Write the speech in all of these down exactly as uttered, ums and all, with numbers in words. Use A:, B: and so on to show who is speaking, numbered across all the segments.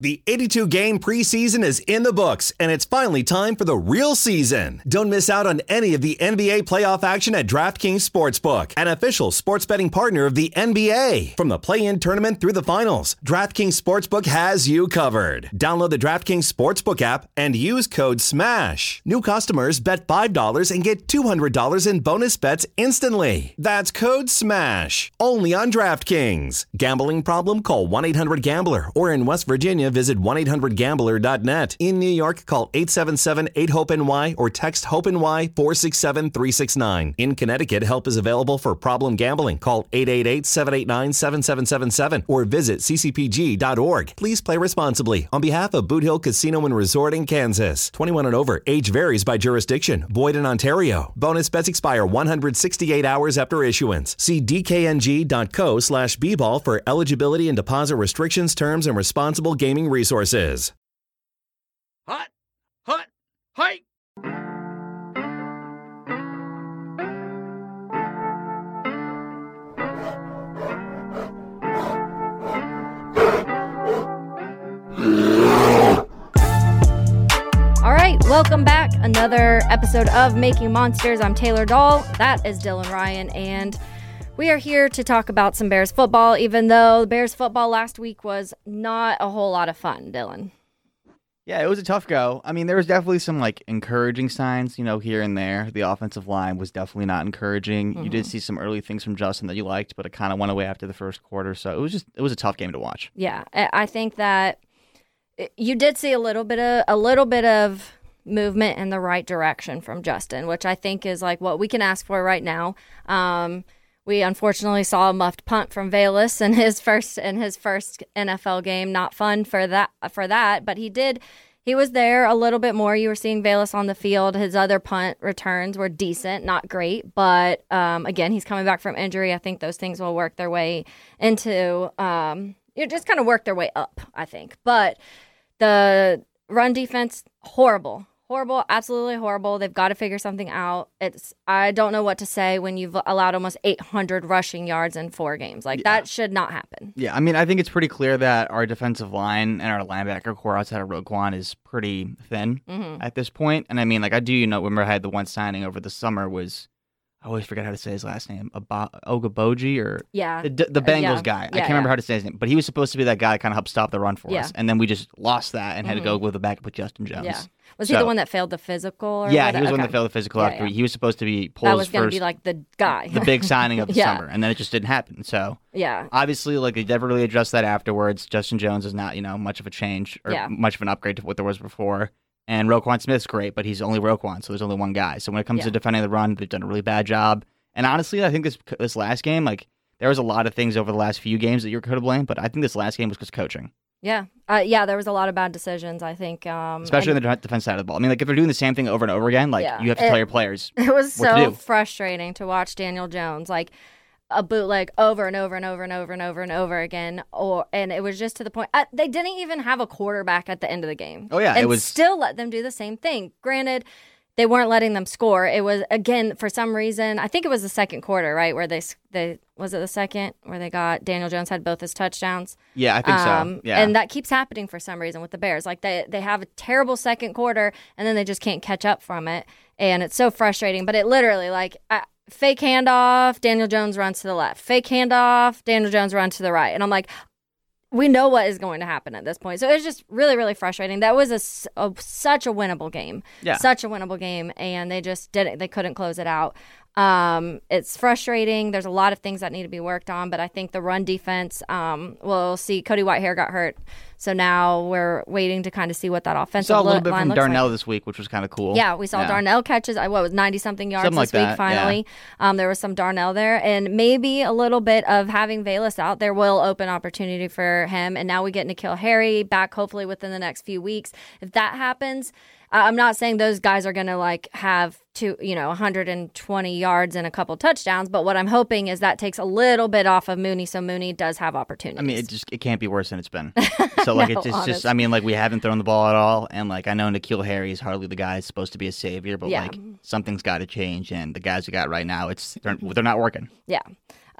A: The eighty-two game preseason is in the books, and it's finally time for the real season. Don't miss out on any of the N B A playoff action at DraftKings Sportsbook, an official sports betting partner of the N B A. From the play-in tournament through the finals, DraftKings Sportsbook has you covered. Download the DraftKings Sportsbook app and use code SMASH. New customers bet five dollars and get two hundred dollars in bonus bets instantly. That's code SMASH. Only on DraftKings. Gambling problem? Call one eight hundred gambler, or in West Virginia, visit one eight hundred gambler dot net. In New York, call eight seven seven eight hope N Y or text HOPE-NY four six seven three six nine. In Connecticut, help is available for problem gambling. Call eight eight eight seven eight nine seven seven seven seven or visit c c p g dot org. Please play responsibly. On behalf of Boot Hill Casino and Resort in Kansas. twenty-one and over. Age varies by jurisdiction. Void in Ontario. Bonus bets expire one hundred sixty-eight hours after issuance. See d k n g dot co slash b ball for eligibility and deposit restrictions, terms, and responsible gaming resources.
B: Hot, hot, hike.
C: All right, welcome back. Another episode of Making Monsters. I'm Taylor Dahl. That is Dylan Ryan, and we are here to talk about some Bears football, even though Bears football last week was not a whole lot of fun, Dylan.
D: Yeah, it was a tough go. I mean, there was definitely some, like, encouraging signs, you know, here and there. The offensive line was definitely not encouraging. Mm-hmm. You did see some early things from Justin that you liked, but it kind of went away after the first quarter. So it was just, it was a tough game to watch.
C: Yeah, I think that you did see a little bit of, a little bit of movement in the right direction from Justin, which I think is, like, what we can ask for right now. Um We unfortunately saw a muffed punt from Velus in his first in his first N F L game. Not fun for that for that, but he did. He was there a little bit more. You were seeing Velus on the field. His other punt returns were decent, not great, but um, again, he's coming back from injury. I think those things will work their way into um, you know, just kind of work their way up. I think, but the run defense horrible. Horrible, absolutely horrible. They've got to figure something out. It's I don't know what to say when you've allowed almost eight hundred rushing yards in four games. Like, yeah. That should not happen.
D: Yeah, I mean, I think it's pretty clear that our defensive line and our linebacker core outside of Roquan is pretty thin mm-hmm. at this point. And I mean, like, I do, you know, remember I had the one signing over the summer was, I always forget how to say his last name, Ab- Ogaboji or
C: yeah.
D: the, the Bengals
C: yeah.
D: guy.
C: Yeah,
D: I can't
C: yeah.
D: remember how to say his name, but he was supposed to be that guy that kind of helped stop the run for
C: yeah.
D: us. And then we just lost that and had
C: mm-hmm.
D: to go with the backup with Justin Jones.
C: Yeah. Was
D: so,
C: he the one that failed the physical? Or
D: yeah,
C: what?
D: he was the
C: okay.
D: one that failed the physical
C: yeah,
D: after
C: yeah.
D: he was supposed to be
C: That
D: Poles'
C: was going to
D: first,
C: be like the guy.
D: the big signing of the
C: yeah.
D: summer, and then it just didn't happen. So
C: yeah,
D: obviously, like they never really addressed that afterwards. Justin Jones is not, you know, much of a change or
C: yeah.
D: much of an upgrade to what there was before. And Roquan Smith's great, but he's only Roquan, so there's only one guy. So when it comes
C: yeah.
D: to defending the run, they've done a really bad job. And honestly, I think this this last game, like there was a lot of things over the last few games that you could have blamed, but I think this last game was just coaching.
C: Yeah, uh, yeah, there was a lot of bad decisions, I think. Um,
D: Especially
C: and,
D: on the defense side of the ball. I mean, like, if they're doing the same thing over and over again, like,
C: yeah,
D: you have to
C: it,
D: tell your players
C: It was
D: what to
C: so
D: do.
C: frustrating to watch Daniel Jones, like, a bootleg over and over and over and over and over and over again. or And it was just to the point, uh, they didn't even have a quarterback at the end of the game.
D: Oh, yeah,
C: and
D: it was.
C: still let them do the same thing. Granted, they weren't letting them score. It was, again, for some reason, I think it was the second quarter, right, where they, they was it the second, where they got, Daniel Jones had both his touchdowns?
D: Yeah, I think
C: um,
D: so. Yeah.
C: And that keeps happening for some reason with the Bears. Like, they, they have a terrible second quarter, and then they just can't catch up from it. And it's so frustrating. But it literally, like, I, fake handoff, Daniel Jones runs to the left. Fake handoff, Daniel Jones runs to the right. And I'm like, we know what is going to happen at this point. So it was just really, really frustrating. That was a, a such a winnable game.
D: Yeah.
C: Such a winnable game. And they just didn't, they couldn't close it out. Um, it's frustrating. There's a lot of things that need to be worked on, but I think the run defense, um, we'll see. Cody Whitehair got hurt. So now we're waiting to kind of see what that offensive
D: saw a little
C: lo-
D: bit
C: line
D: from
C: looks
D: Darnell
C: like.
D: this week, which was kind of cool.
C: Yeah, we saw
D: yeah.
C: Darnell catches, what was ninety-something yards
D: Something
C: this
D: like
C: week,
D: that,
C: finally.
D: yeah.
C: Um, there was some Darnell there, and maybe a little bit of having Velus out there will open opportunity for him. And now we get N'Keal Harry back, hopefully within the next few weeks. If that happens, I'm not saying those guys are going to like have two, you know, one hundred twenty yards and a couple touchdowns, but what I'm hoping is that takes a little bit off of Mooney, so Mooney does have opportunities.
D: I mean, it just it can't be worse than it's been. So like
C: No,
D: it's just,
C: honest.
D: just I mean, like we haven't thrown the ball at all, and like I know N'Keal Harry is hardly the guy who's supposed to be a savior, but
C: Yeah.
D: like something's got to change, and the guys we got right now, it's they're, they're not working.
C: Yeah.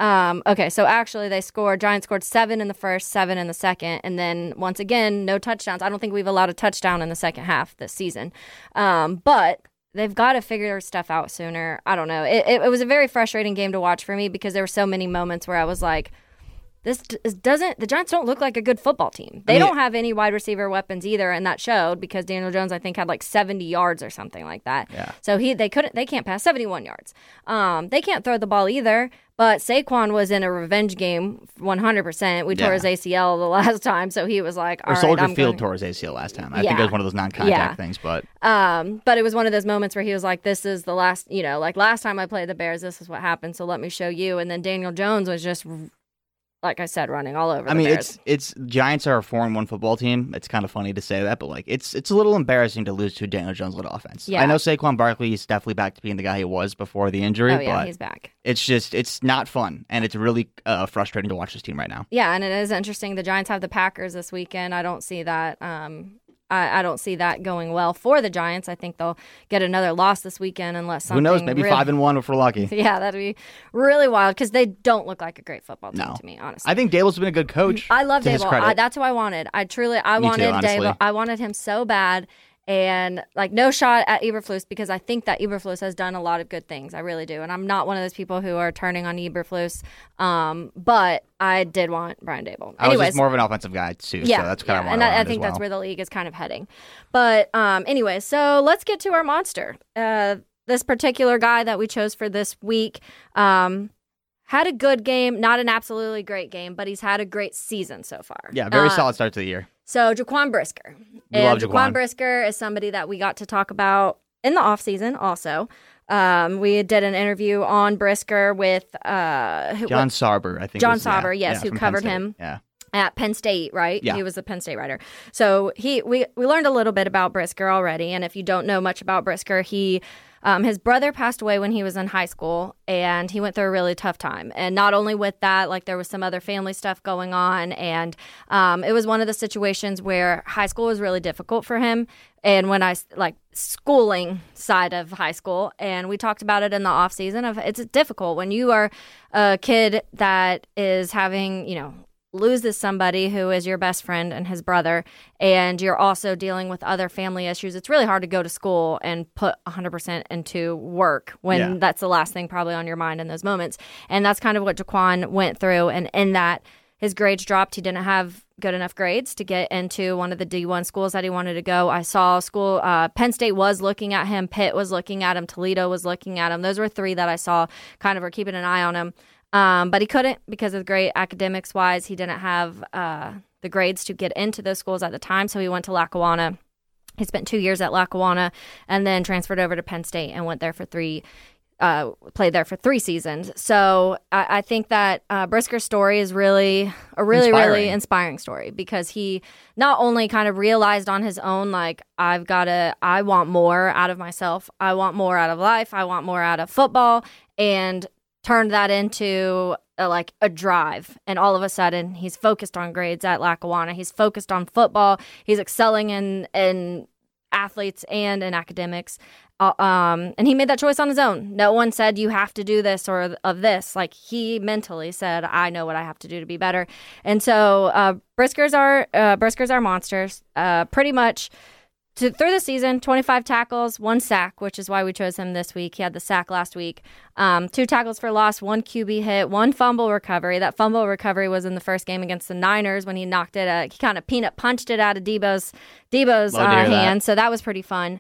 C: Um, okay, so actually they scored, Giants scored seven in the first, seven in the second, and then once again, no touchdowns. I don't think we've allowed a touchdown in the second half this season. Um, but they've got to figure their stuff out sooner. I don't know. It, it, it was a very frustrating game to watch for me because there were so many moments where I was like, This doesn't, the Giants don't look like a good football team. They I mean, don't have any wide receiver weapons either, and that showed because Daniel Jones, I think, had like seventy yards or something like that.
D: Yeah.
C: So he, they couldn't, they can't pass seventy-one yards. Um, they can't throw the ball either, but Saquon was in a revenge game one hundred percent. We tore
D: yeah.
C: his A C L the last time, so he was like, all
D: or
C: right,
D: Soldier
C: I'm
D: Field
C: going...
D: tore his A C L last time. I
C: yeah.
D: think it was one of those non-contact
C: yeah.
D: things, but.
C: Um, but it was one of those moments where he was like, this is the last, you know, like last time I played the Bears, this is what happened, so let me show you. And then Daniel Jones was just, like I said, running all over the
D: I mean,
C: Bears.
D: it's it's Giants are a four and one football team. It's kind of funny to say that, but like it's it's a little embarrassing to lose to Daniel Jones-led offense.
C: Yeah.
D: I know Saquon Barkley is definitely back to being the guy he was before the injury,
C: Oh, yeah,
D: but
C: he's back.
D: It's just it's not fun, and it's really uh, frustrating to watch this team right now.
C: Yeah, and it is interesting. The Giants have the Packers this weekend. I don't see that. Um, I, I don't see that going well for the Giants. I think they'll get another loss this weekend unless something.
D: Who knows? Maybe
C: really,
D: five and one if we're lucky.
C: Yeah, that'd be really wild because they don't look like a great football team
D: no.
C: to me. Honestly,
D: I think Dable's been a good coach.
C: I love
D: to his
C: Dable.
D: credit.
C: I, that's who I wanted. I truly, I
D: Me
C: wanted
D: too, honestly.
C: Dable. I wanted him so bad. And like no shot at Eberflus because I think that Eberflus has done a lot of good things. I really do. And I'm not one of those people who are turning on Eberflus. Um, but I did want Brian Dable.
D: I
C: Anyways,
D: was just more of an offensive guy too.
C: yeah,
D: so that's kind
C: yeah.
D: of why
C: and
D: I,
C: I, I
D: wanted
C: think
D: as well.
C: that's where the league is kind of heading. But um, anyway, so let's get to our monster. Uh, this particular guy that we chose for this week um, had a good game, not an absolutely great game, but he's had a great season so far.
D: Yeah, very
C: uh,
D: solid start to the year.
C: So Jaquan Brisker.
D: We
C: and
D: love
C: Jaquan.
D: Jaquan.
C: Brisker is somebody that we got to talk about in the offseason also. Um, we did an interview on Brisker with uh, who-
D: John Sarber, I think.
C: John
D: was, yeah,
C: Sauber, yes,
D: yeah,
C: who
D: from
C: covered
D: Penn State.
C: him.
D: Yeah.
C: at Penn State, right?
D: Yeah.
C: He was the Penn State writer. So he we, we learned a little bit about Brisker already. And if you don't know much about Brisker, he um, his brother passed away when he was in high school, and he went through a really tough time. And not only with that, like there was some other family stuff going on, and um, it was one of the situations where high school was really difficult for him. And when I like schooling side of high school, and we talked about it in the off season of it's difficult when you are a kid that is having, you know, loses somebody who is your best friend and his brother, and you're also dealing with other family issues. It's really hard to go to school and put one hundred percent into work when
D: Yeah.
C: that's the last thing probably on your mind in those moments. And that's kind of what Jaquan went through. And in that, his grades dropped. He didn't have good enough grades to get into one of the D one schools that he wanted to go. I saw school, uh, Penn State was looking at him. Pitt was looking at him. Toledo was looking at him. Those were three that I saw kind of were keeping an eye on him. Um, but he couldn't because of grade academics wise. He didn't have uh, the grades to get into those schools at the time. So he went to Lackawanna. He spent two years at Lackawanna and then transferred over to Penn State and went there for three, uh, played there for three seasons. So I, I think that uh, Brisker's story is really a really,
D: Inspiring.
C: really inspiring story because he not only kind of realized on his own, like, I've got to, I want more out of myself. I want more out of life. I want more out of football. And turned that into a, like a drive, and all of a sudden he's focused on grades at Lackawanna. He's focused on football. He's excelling in in athletes and in academics. Uh, um, and he made that choice on his own. No one said you have to do this or of this. Like he mentally said, I know what I have to do to be better. And so uh, Brisker's our uh, Brisker's our monsters. Uh, pretty much. To, through the season, twenty-five tackles, one sack, which is why we chose him this week. He had the sack last week. Um, two tackles for loss, one Q B hit, one fumble recovery. That fumble recovery was in the first game against the Niners when he knocked it. Uh, he kind of peanut punched it out of Debo's Debo's uh,
D: Love to hear that.
C: hand. So that was pretty fun.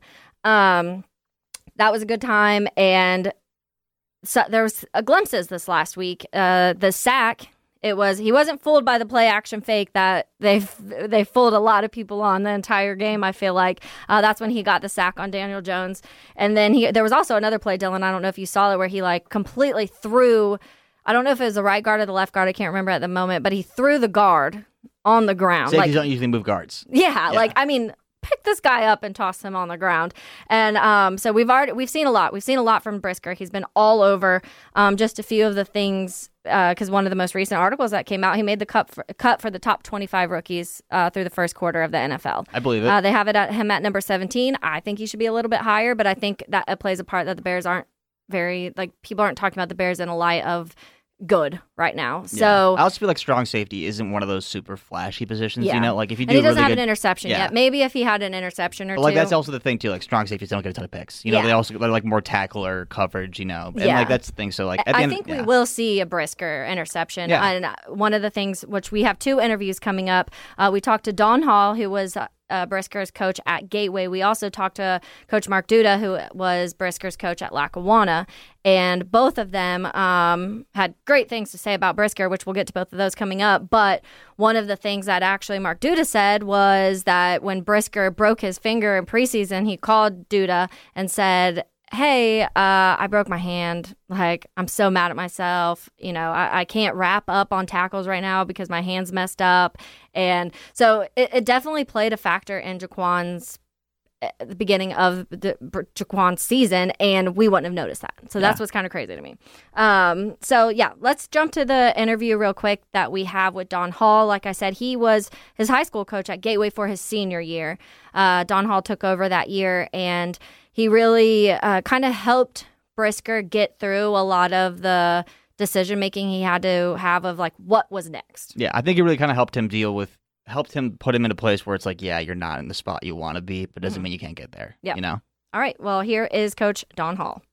C: Um, that was a good time. And so there was uh, glimpses this last week. Uh, the sack. It was he wasn't fooled by the play action fake that they they fooled a lot of people on the entire game. I feel like uh, that's when he got the sack on Daniel Jones, and then he there was also another play, Dylan. I don't know if you saw it where he like completely threw. I don't know if it was the right guard or the left guard. I can't remember at the moment, but he threw the guard on the ground.
D: Safeties
C: like,
D: don't usually move guards.
C: yeah,
D: Yeah.
C: like I mean. Pick this guy up and toss him on the ground. And um, so we've already we've seen a lot. We've seen a lot from Brisker. He's been all over. Um, just a few of the things, because uh, one of the most recent articles that came out, he made the cut for, cut for the top twenty-five rookies uh, through the first quarter of the N F L.
D: I believe it.
C: Uh, they have it at him at number seventeen. I think he should be a little bit higher, but I think that it plays a part that the Bears aren't very, like, people aren't talking about the Bears in a light of good right now.
D: Yeah.
C: So
D: I also feel like strong safety isn't one of those super flashy positions.
C: Yeah.
D: You know, like if you do
C: and he
D: a
C: doesn't
D: really
C: have
D: good,
C: an interception
D: yeah.
C: yet. Maybe if he had an interception or
D: But like
C: two.
D: that's also the thing too. Like strong safeties don't get a ton of picks. You know,
C: Yeah.
D: they also they're like more tackler coverage. You know, and
C: Yeah.
D: like that's the thing. So like at the
C: I
D: end,
C: think
D: yeah.
C: we will see a Brisker interception.
D: Yeah.
C: And uh, one of the things, which we have two interviews coming up, uh, we talked to Don Hall, who was uh, uh, Brisker's coach at Gateway. We also talked to Coach Mark Duda, who was Brisker's coach at Lackawanna. And both of them um, had great things to say about Brisker, which we'll get to both of those coming up. But one of the things that actually Mark Duda said was that when Brisker broke his finger in preseason, he called Duda and said, hey, uh, I broke my hand. Like, I'm so mad at myself. You know, I, I can't wrap up on tackles right now because my hand's messed up. And so it, it definitely played a factor in Jaquan's at the beginning of the Jaquan's season, and we wouldn't have noticed that. So that's
D: Yeah.
C: what's kind of crazy to me. Um, so yeah, let's jump to the interview real quick that we have with Don Hall. Like I said, he was his high school coach at Gateway for his senior year. Uh, Don Hall took over that year, and he really uh, kind of helped Brisker get through a lot of the decision making he had to have of like what was next.
D: Yeah, I think it really kind of helped him deal with, helped him put him in a place where it's like, yeah, you're not in the spot you want to be, but doesn't
C: Mhm.
D: mean you can't get there.
C: Yeah.
D: You know?
C: All right, well, here is Coach Don Hall.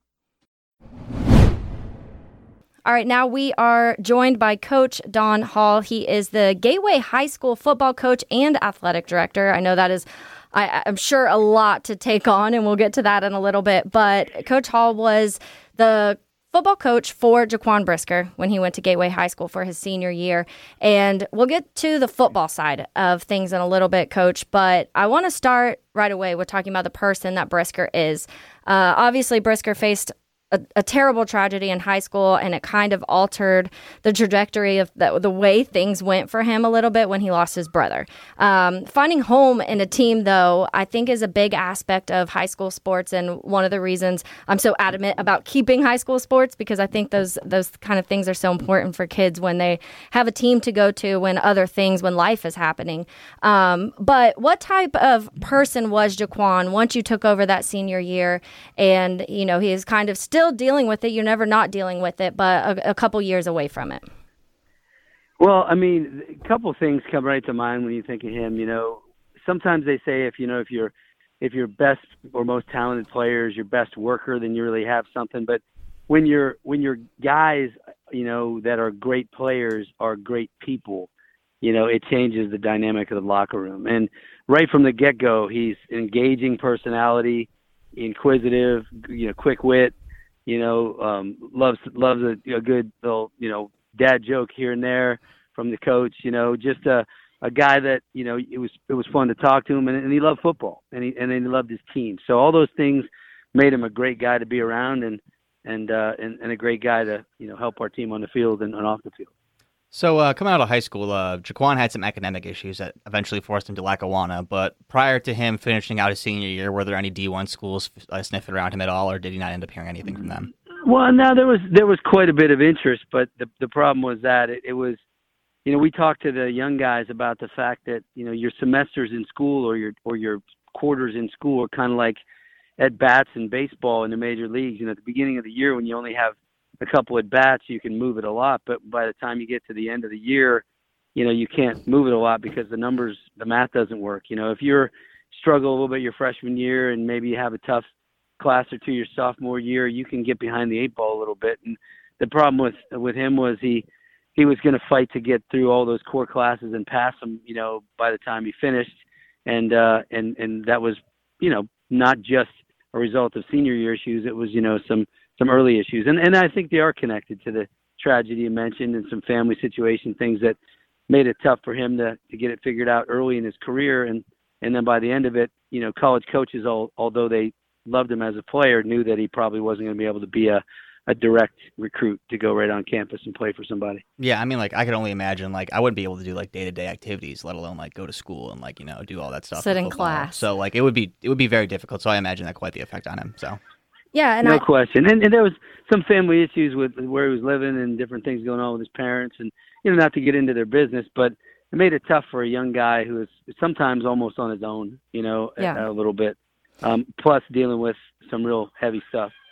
C: All right, now we are joined by Coach Don Hall. He is the Gateway High School football coach and athletic director. I know that is, I, I'm sure, a lot to take on, and we'll get to that in a little bit. But Coach Hall was the football coach for Jaquan Brisker when he went to Gateway High School for his senior year. And we'll get to the football side of things in a little bit, Coach. But I want to start right away with talking about the person that Brisker is. Uh, obviously, Brisker faced A, a terrible tragedy in high school, and it kind of altered the trajectory of the, the way things went for him a little bit when he lost his brother. Um, finding home in a team, though, I think is a big aspect of high school sports, and one of the reasons I'm so adamant about keeping high school sports, because I think those those kind of things are so important for kids when they have a team to go to, when other things, when life is happening. Um, but what type of person was Jaquan once you took over that senior year? And, you know, he is kind of still Still dealing with it. You're never not dealing with it, but a, a couple years away from it.
E: Well, I mean, a couple things come right to mind when you think of him. You know, sometimes they say if you know if you're if your best or most talented player is your best worker, then you really have something. But when you're when your guys, you know, that are great players are great people, you know, it changes the dynamic of the locker room. And right from the get-go, he's engaging personality, inquisitive, you know, quick wit. You know, um, loves loves a, a good little, you know, dad joke here and there from the coach. You know, just a, a guy that, you know, it was it was fun to talk to him, and, and he loved football, and he and he loved his team. So all those things made him a great guy to be around, and and uh, and, and a great guy to, you know, help our team on the field and, and off the field.
D: So uh, coming out of high school, uh, Jaquan had some academic issues that eventually forced him to Lackawanna. But prior to him finishing out his senior year, were there any D one schools uh, sniffing around him at all, or did he not end up hearing anything from them?
E: Well, no, there was there was quite a bit of interest, but the the problem was that it, it was, you know, we talked to the young guys about the fact that, you know, your semesters in school or your or your quarters in school are kind of like at bats in baseball in the major leagues. You know, at the beginning of the year when you only have a couple at bats, you can move it a lot, but by the time you get to the end of the year, you know, you can't move it a lot because the numbers, the math doesn't work. You know, if you're struggle a little bit your freshman year and maybe you have a tough class or two your sophomore year, you can get behind the eight ball a little bit. And the problem with with him was he he was going to fight to get through all those core classes and pass them, you know, by the time he finished. And uh, and and that was, you know, not just a result of senior year issues. It was, you know, some some early issues. And and I think they are connected to the tragedy you mentioned and some family situation things that made it tough for him to, to get it figured out early in his career. And, and then by the end of it, you know, college coaches, all, although they loved him as a player, knew that he probably wasn't going to be able to be a, a direct recruit to go right on campus and play for somebody.
D: Yeah, I mean, like, I could only imagine, like, I wouldn't be able to do, like, day-to-day activities, let alone, like, go to school and, like, you know, do all that stuff.
C: Sit in
D: football.
C: class.
D: So, like, it would be it would be very difficult. So I imagine that quite the effect on him, so.
C: Yeah, and
E: no
C: I,
E: question. And, and there was some family issues with where he was living and different things going on with his parents, and, you know, not to get into their business, but it made it tough for a young guy who is sometimes almost on his own, you know,
C: Yeah.
E: a, a little bit. Um, plus dealing with some real heavy stuff.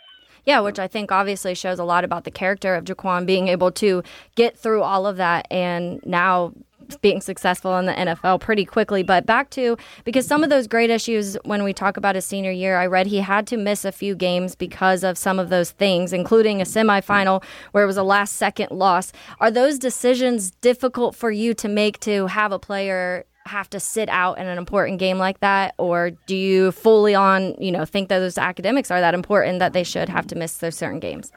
C: Yeah, which I think obviously shows a lot about the character of Jaquan being able to get through all of that and now being successful in the N F L pretty quickly. But back to, because some of those great issues when we talk about his senior year, I read he had to miss a few games because of some of those things, including a semifinal where it was a last second loss. Are those decisions difficult for you to make, to have a player have to sit out in an important game like that? Or do you fully on, you know, think that those academics are that important that they should have to miss those certain games?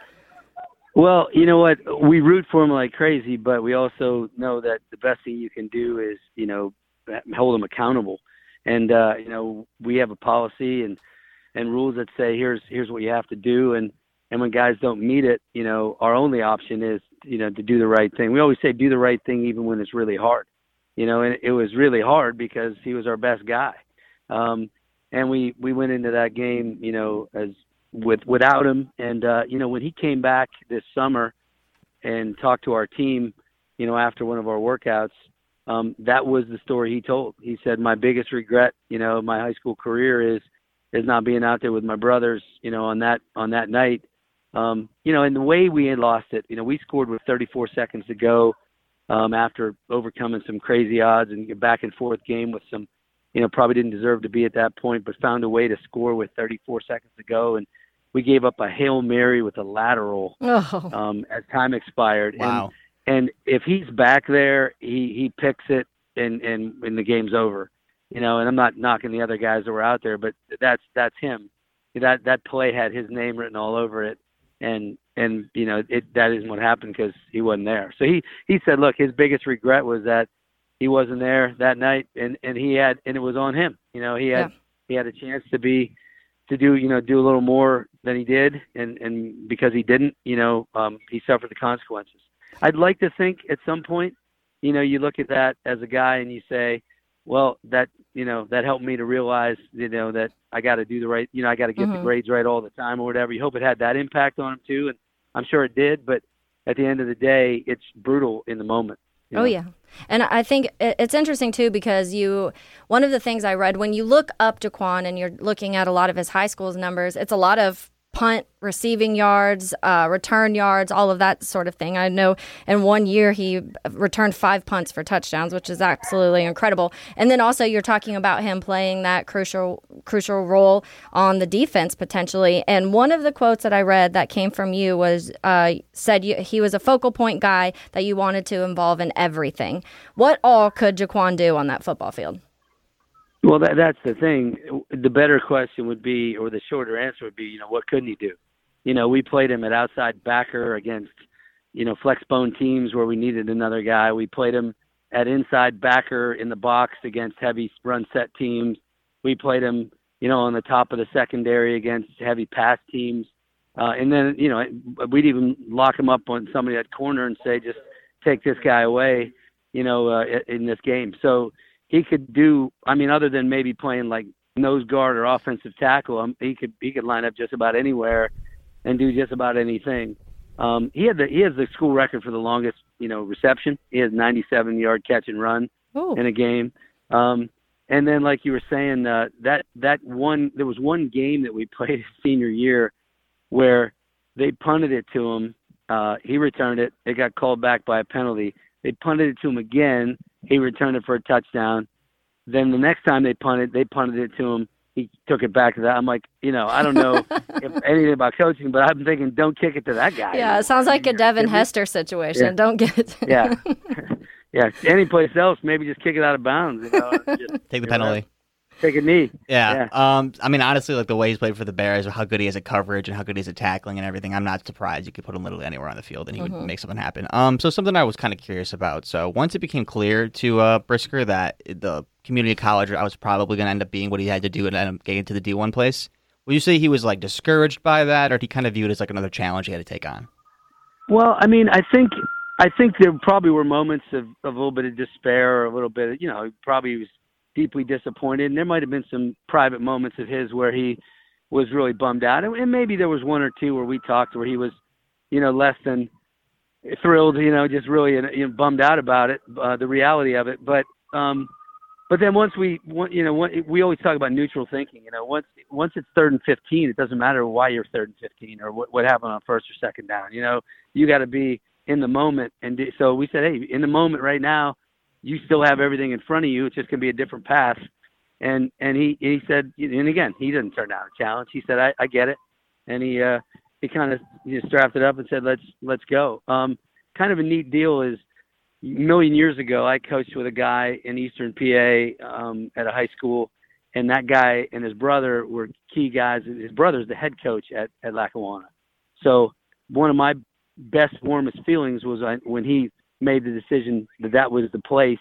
E: Well, you know what? We root for him like crazy, but we also know that the best thing you can do is, you know, hold him accountable. And, uh, you know, we have a policy and, and rules that say, here's, here's what you have to do. And, and when guys don't meet it, you know, our only option is, you know, to do the right thing. We always say do the right thing even when it's really hard, you know, and it was really hard because he was our best guy. Um, and we, we went into that game, you know, as, with without him. And, uh, you know, when he came back this summer and talked to our team, you know, after one of our workouts, um, that was the story he told. He said, my biggest regret, you know, my high school career is, is not being out there with my brothers, you know, on that, on that night. Um, you know, and the way we had lost it, you know, we scored with thirty-four seconds to go, um, after overcoming some crazy odds and a back and forth game with some, you know, probably didn't deserve to be at that point, but found a way to score with thirty-four seconds to go. And we gave up a Hail Mary with a lateral
C: oh.
E: um, as time expired.
D: Wow.
E: And, and if he's back there, he, he picks it and, and, and the game's over. You know, and I'm not knocking the other guys that were out there, but that's that's him. That that play had his name written all over it. And, and you know, it that isn't what happened because he wasn't there. So he, he said, look, his biggest regret was that he wasn't there that night, and, and he had, and it was on him. You know, he had, yeah. he had a chance to be, to do, you know, do a little more than he did. And, and because he didn't, you know, um, he suffered the consequences. I'd like to think at some point, you know, you look at that as a guy and you say, well, that, you know, that helped me to realize, you know, that I got to do the right, you know, I got to get mm-hmm. the grades right all the time or whatever. You hope it had that impact on him too. And I'm sure it did, but at the end of the day, it's brutal in the moment. You know?
C: Oh, yeah. And I think it's interesting, too, because you, one of the things I read, when you look up Jaquan and you're looking at a lot of his high school's numbers, it's a lot of punt, receiving yards, uh, return yards, all of that sort of thing. I know in one year he returned five punts for touchdowns, which is absolutely incredible. And then also you're talking about him playing that crucial crucial role on the defense potentially. And one of the quotes that I read that came from you was uh, said you, he was a focal point guy that you wanted to involve in everything. What all could Jaquan do on that football field?
E: Well, that, that's the thing. The better question would be, or the shorter answer would be, you know, what couldn't he do? You know, we played him at outside backer against, you know, flex bone teams where we needed another guy. We played him at inside backer in the box against heavy run set teams. We played him, you know, on the top of the secondary against heavy pass teams. Uh, and then, you know, we'd even lock him up on somebody at corner and say, just take this guy away, you know, uh, in this game. So, he could do, I mean, other than maybe playing like nose guard or offensive tackle, um, he could he could line up just about anywhere and do just about anything. Um, he had the he has the school record for the longest, you know, reception. He has ninety-seven yard catch and run Ooh. in a game. Um, and then, like you were saying, uh, that that one there was one game that we played his senior year where they punted it to him. Uh, he returned it. It got called back by a penalty. They punted it to him again. He returned it for a touchdown. Then the next time they punted, they punted it to him. He took it back to that. I'm like, you know, I don't know if anything about coaching, but I'm thinking, don't kick it to that guy.
C: Yeah, it sounds like a Devin Hester situation. Yeah. Don't get it.
E: yeah. Yeah. Any place else, maybe just kick it out of bounds. You know, just,
D: take the penalty.
E: Know, take a knee.
D: Yeah. yeah. Um. I mean, honestly, like the way he's played for the Bears, or how good he is at coverage, and how good he is at tackling and everything, I'm not surprised. You could put him literally anywhere on the field, and he mm-hmm. would make something happen. Um. So something I was kind of curious about. So once it became clear to uh, Brisker that the community college I was probably going to end up being what he had to do and end up getting to the D one place, would you say he was like discouraged by that, or did he kind of view it as like another challenge he had to take on?
E: Well, I mean, I think I think there probably were moments of, of a little bit of despair, or a little bit of, you know, probably was deeply disappointed, and there might have been some private moments of his where he was really bummed out, and maybe there was one or two where we talked where he was, you know, less than thrilled, you know, just really you know, bummed out about it, uh, the reality of it. But um, but then once we, you know, we always talk about neutral thinking. You know, once once it's third and fifteen, it doesn't matter why you're third and fifteen or what, what happened on first or second down. You know, you got to be in the moment. And do, so we said, hey, in the moment right now, you still have everything in front of you. It's just gonna be a different path. And and he he said, and again, he didn't turn down a challenge. He said, I, I get it, and he uh, he kind of just strapped it up and said, let's let's go. Um, kind of a neat deal is, a million years ago, I coached with a guy in Eastern P A um, at a high school, and that guy and his brother were key guys. His brother's the head coach at, at Lackawanna. So one of my best, warmest feelings was when he made the decision that that was the place.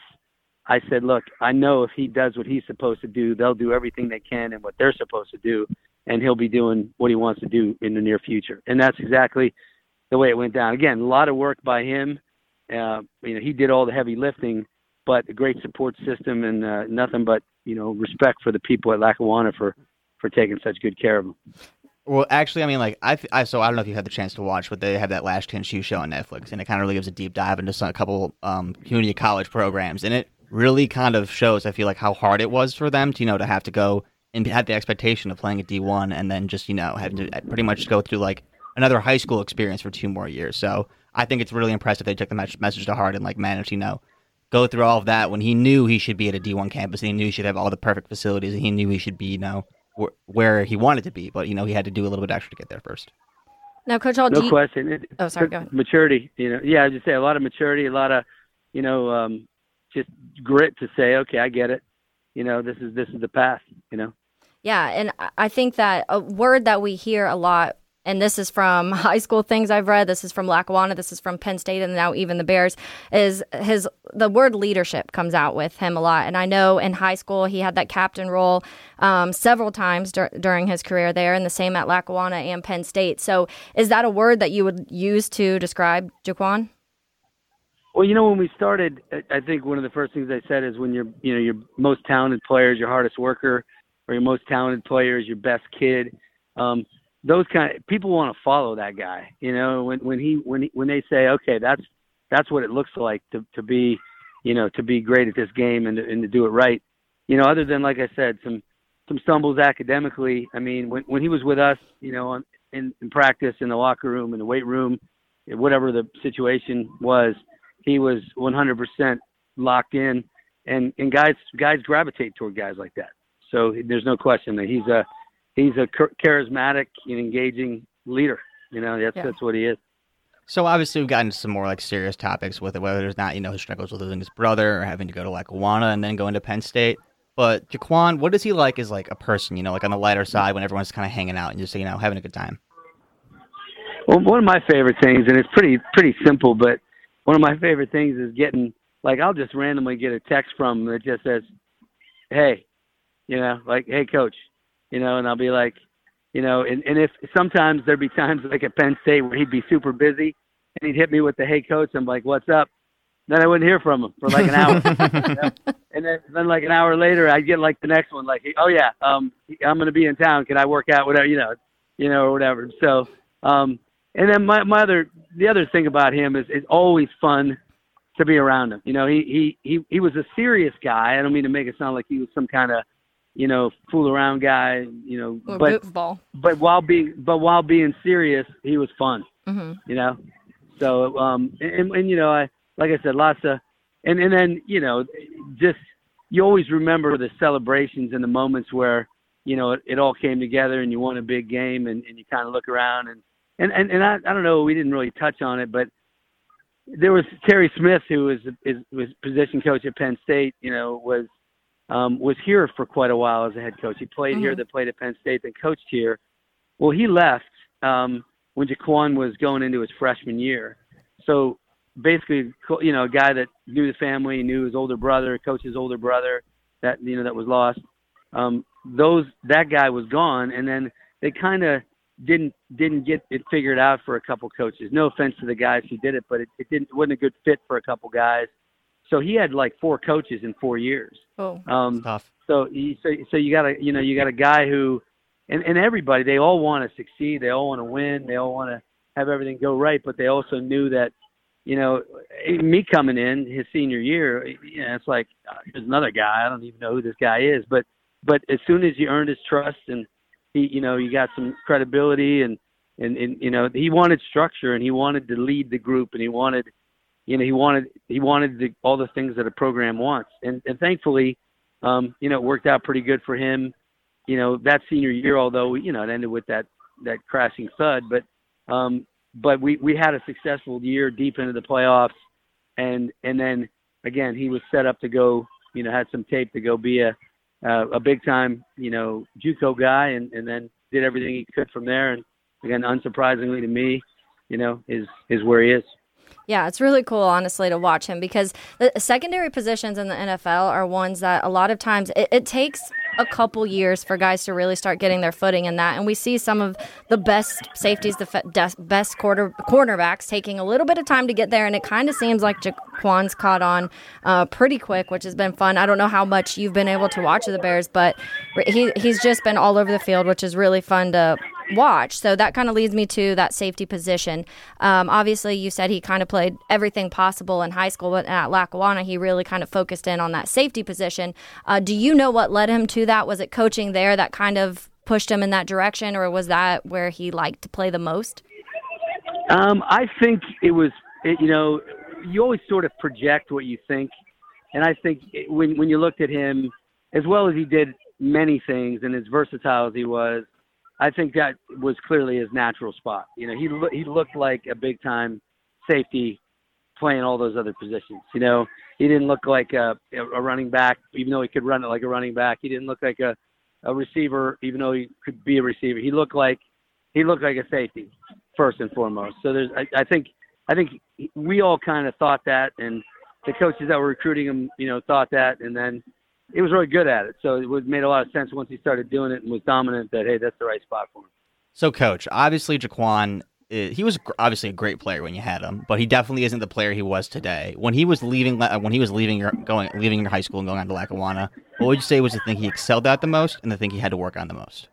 E: I said, look, I know if he does what he's supposed to do, they'll do everything they can and what they're supposed to do, and he'll be doing what he wants to do in the near future. And that's exactly the way it went down. Again, a lot of work by him. Uh, you know, he did all the heavy lifting, but a great support system and uh, nothing but, you know, respect for the people at Lackawanna for, for taking such good care of him.
D: Well, actually, I mean, like, I, I so I don't know if you had the chance to watch, but they have that Last Chance U show on Netflix, and it kind of really gives a deep dive into some, a couple um, community college programs, and it really kind of shows, I feel like, how hard it was for them to, you know, to have to go and have the expectation of playing at D one and then just, you know, have to pretty much go through, like, another high school experience for two more years. So I think it's really impressive they took the message to heart and, like, managed, you know, go through all of that when he knew he should be at a D one campus and he knew he should have all the perfect facilities and he knew he should be, you know, where he wanted to be, but, you know, he had to do a little bit extra to get there first.
C: Now, Coach Hall,
E: no
C: do you...
E: question. It,
C: oh, sorry, go ahead.
E: Maturity, you know, yeah, I just say a lot of maturity, a lot of, you know, um, just grit to say, okay, I get it. You know, this is this is the path. You know.
C: Yeah, and I think that a word that we hear a lot, and this is from high school things I've read, this is from Lackawanna, this is from Penn State, and now even the Bears, is his the word leadership comes out with him a lot. And I know in high school he had that captain role um, several times dur- during his career there, and the same at Lackawanna and Penn State. So is that a word that you would use to describe Jaquan?
E: Well, you know, when we started, I think one of the first things I said is when you're, you know, your most talented player is your hardest worker, or your most talented player is your best kid. Um, those kind of people want to follow that guy. You know, when when he when he, when they say, okay, that's that's what it looks like to to be, you know, to be great at this game and to, and to do it right. You know, other than, like I said, some some stumbles academically. I mean, when when he was with us, you know, in, in practice, in the locker room, in the weight room, whatever the situation was, he was one hundred percent locked in, and, and guys guys gravitate toward guys like that. So there's no question that he's a he's a charismatic and engaging leader. You know, that's yeah. that's what he is.
D: So obviously we've gotten into some more like serious topics with it, whether it's not, you know, his struggles with losing his brother or having to go to Lackawanna and then going to Penn State. But Jaquan, what is he like as like a person? You know, like on the lighter side when everyone's kind of hanging out and just, you know, having a good time.
E: Well, one of my favorite things, and it's pretty pretty simple, but one of my favorite things is getting, like, I'll just randomly get a text from him that just says, hey, you know, like, hey, coach, you know, and I'll be like, you know, and, and if sometimes there'd be times like at Penn State where he'd be super busy and he'd hit me with the, hey, coach, I'm like, what's up? Then I wouldn't hear from him for like an hour. You know? And then, then like an hour later, I'd get like the next one, like, oh, yeah, um, I'm going to be in town. Can I work out? Whatever, you know, you know, or whatever. So, um, and then my, my other, the other thing about him is it's always fun to be around him. You know, he, he, he, he was a serious guy. I don't mean to make it sound like he was some kind of, you know, fool around guy, you know,
C: or
E: but,
C: goofball.
E: but while being, but while being serious, he was fun,
C: mm-hmm.
E: you know? So, um, and, and, you know, I, like I said, lots of, and, and then, you know, just, you always remember the celebrations and the moments where, you know, it, it all came together and you won a big game and, and you kind of look around and, And and, and I, I don't know, we didn't really touch on it, but there was Terry Smith, who was is, was position coach at Penn State, you know, was um, was here for quite a while as a head coach. He played mm-hmm. here, then played at Penn State, then coached here. Well, he left um, when Jaquan was going into his freshman year. So basically, you know, a guy that knew the family, knew his older brother, coach's older brother, that, you know, that was lost. Um, those that guy was gone, and then they kind of didn't didn't get it figured out for a couple coaches. No offense to the guys who did it, but it, it didn't it wasn't a good fit for a couple guys. So he had like four coaches in four years.
C: Oh,
E: um,
D: tough.
E: So he, so so you got a you know you got a guy who, and, and everybody, they all want to succeed, they all want to win, they all want to have everything go right, but they also knew that, you know, me coming in his senior year, you know, it's like, uh, here's another guy. I don't even know who this guy is. But but as soon as you earned his trust and he, you know, you got some credibility and, and, and, you know, he wanted structure and he wanted to lead the group and he wanted, you know, he wanted he wanted the, all the things that a program wants. And, and thankfully, um, you know, it worked out pretty good for him. You know, that senior year, although, you know, it ended with that, that crashing thud. But um, but we, we had a successful year deep into the playoffs. And and then, again, he was set up to go, you know, had some tape to go be a uh, a big-time, you know, JUCO guy and, and then did everything he could from there. And, again, unsurprisingly to me, you know, is is where he is.
C: Yeah, it's really cool, honestly, to watch him because the secondary positions in the N F L are ones that a lot of times it, it takes a couple years for guys to really start getting their footing in that. And we see some of the best safeties, the best quarter cornerbacks taking a little bit of time to get there. And it kind of seems like Jaquan's caught on uh, pretty quick, which has been fun. I don't know how much you've been able to watch the Bears, but he he's just been all over the field, which is really fun to watch. So that kind of leads me to that safety position. Um, obviously, you said he kind of played everything possible in high school, but at Lackawanna, he really kind of focused in on that safety position. Uh, do you know what led him to that? Was it coaching there that kind of pushed him in that direction, or was that where he liked to play the most?
E: Um, I think it was, it, you know, you always sort of project what you think. And I think it, when when you looked at him, as well as he did many things and as versatile as he was, I think that was clearly his natural spot. You know, he lo- he looked like a big time safety playing all those other positions. You know, he didn't look like a, a running back, even though he could run it like a running back. He didn't look like a, a receiver, even though he could be a receiver. He looked like he looked like a safety first and foremost. So there's, I, I think, I think we all kind of thought that, and the coaches that were recruiting him, you know, thought that, and then he was really good at it. So it made a lot of sense once he started doing it and was dominant that, hey, that's the right spot for him.
D: So, Coach, obviously Jaquan, he was obviously a great player when you had him, but he definitely isn't the player he was today. When he was leaving, when he was leaving your going, leaving your high school and going on to Lackawanna, what would you say was the thing he excelled at the most and the thing he had to work on the most?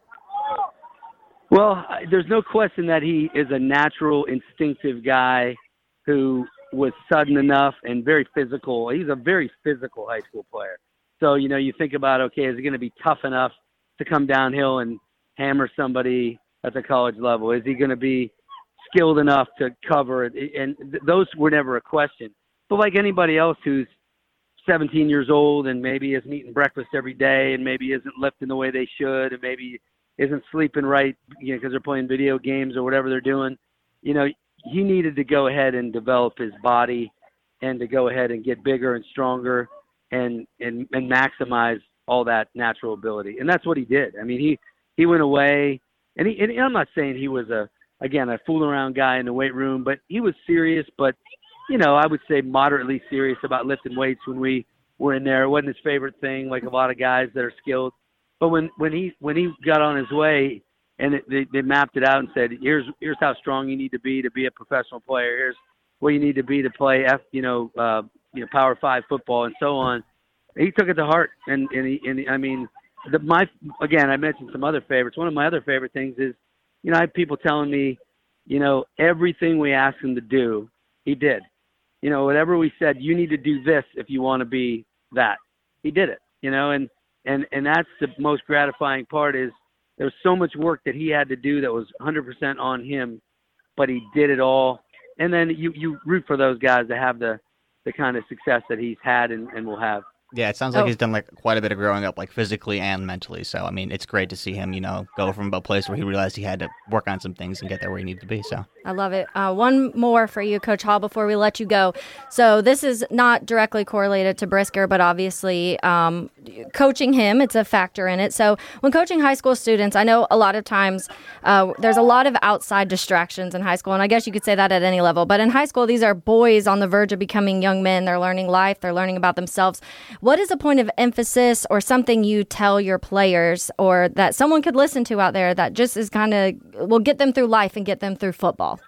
E: Well, there's no question that he is a natural, instinctive guy who was sudden enough and very physical. He's a very physical high school player. So, you know, you think about, okay, is he going to be tough enough to come downhill and hammer somebody at the college level? Is he going to be skilled enough to cover it? And th- those were never a question. But like anybody else who's seventeen years old and maybe isn't eating breakfast every day and maybe isn't lifting the way they should and maybe isn't sleeping right, you know, because they're playing video games or whatever they're doing, you know, he needed to go ahead and develop his body and to go ahead and get bigger and stronger and, and, and maximize all that natural ability. And that's what he did. I mean, he, he went away and, he, and I'm not saying he was a, again, a fool around guy in the weight room, but he was serious, but you know, I would say moderately serious about lifting weights when we were in there. It wasn't his favorite thing, like a lot of guys that are skilled. But when, when he when he got on his way and it, they, they mapped it out and said, here's here's how strong you need to be to be a professional player. Here's what you need to be to play F, you know, uh, you know, Power Five football and so on. He took it to heart, and and, he, and he, I mean, the, my again, I mentioned some other favorites. One of my other favorite things is, you know, I have people telling me, you know, everything we asked him to do, he did. You know, whatever we said, you need to do this if you want to be that. He did it, you know, and, and, and that's the most gratifying part is there was so much work that he had to do that was one hundred percent on him, but he did it all. And then you, you root for those guys to have the, the kind of success that he's had and, and will have.
D: Yeah, it sounds like
C: Oh.
D: he's done like quite a bit of growing up, like physically and mentally. So, I mean, it's great to see him, you know, go from a place where he realized he had to work on some things and get there where he needed to be. So,
C: I love it. Uh, one more for you, Coach Hall, before we let you go. So this is not directly correlated to Brisker, but obviously um, coaching him, it's a factor in it. So when coaching high school students, I know a lot of times uh, there's a lot of outside distractions in high school, and I guess you could say that at any level. But in high school, these are boys on the verge of becoming young men. They're learning life. They're learning about themselves. What is a point of emphasis or something you tell your players or that someone could listen to out there that just is kind of will get them through life and get them through football?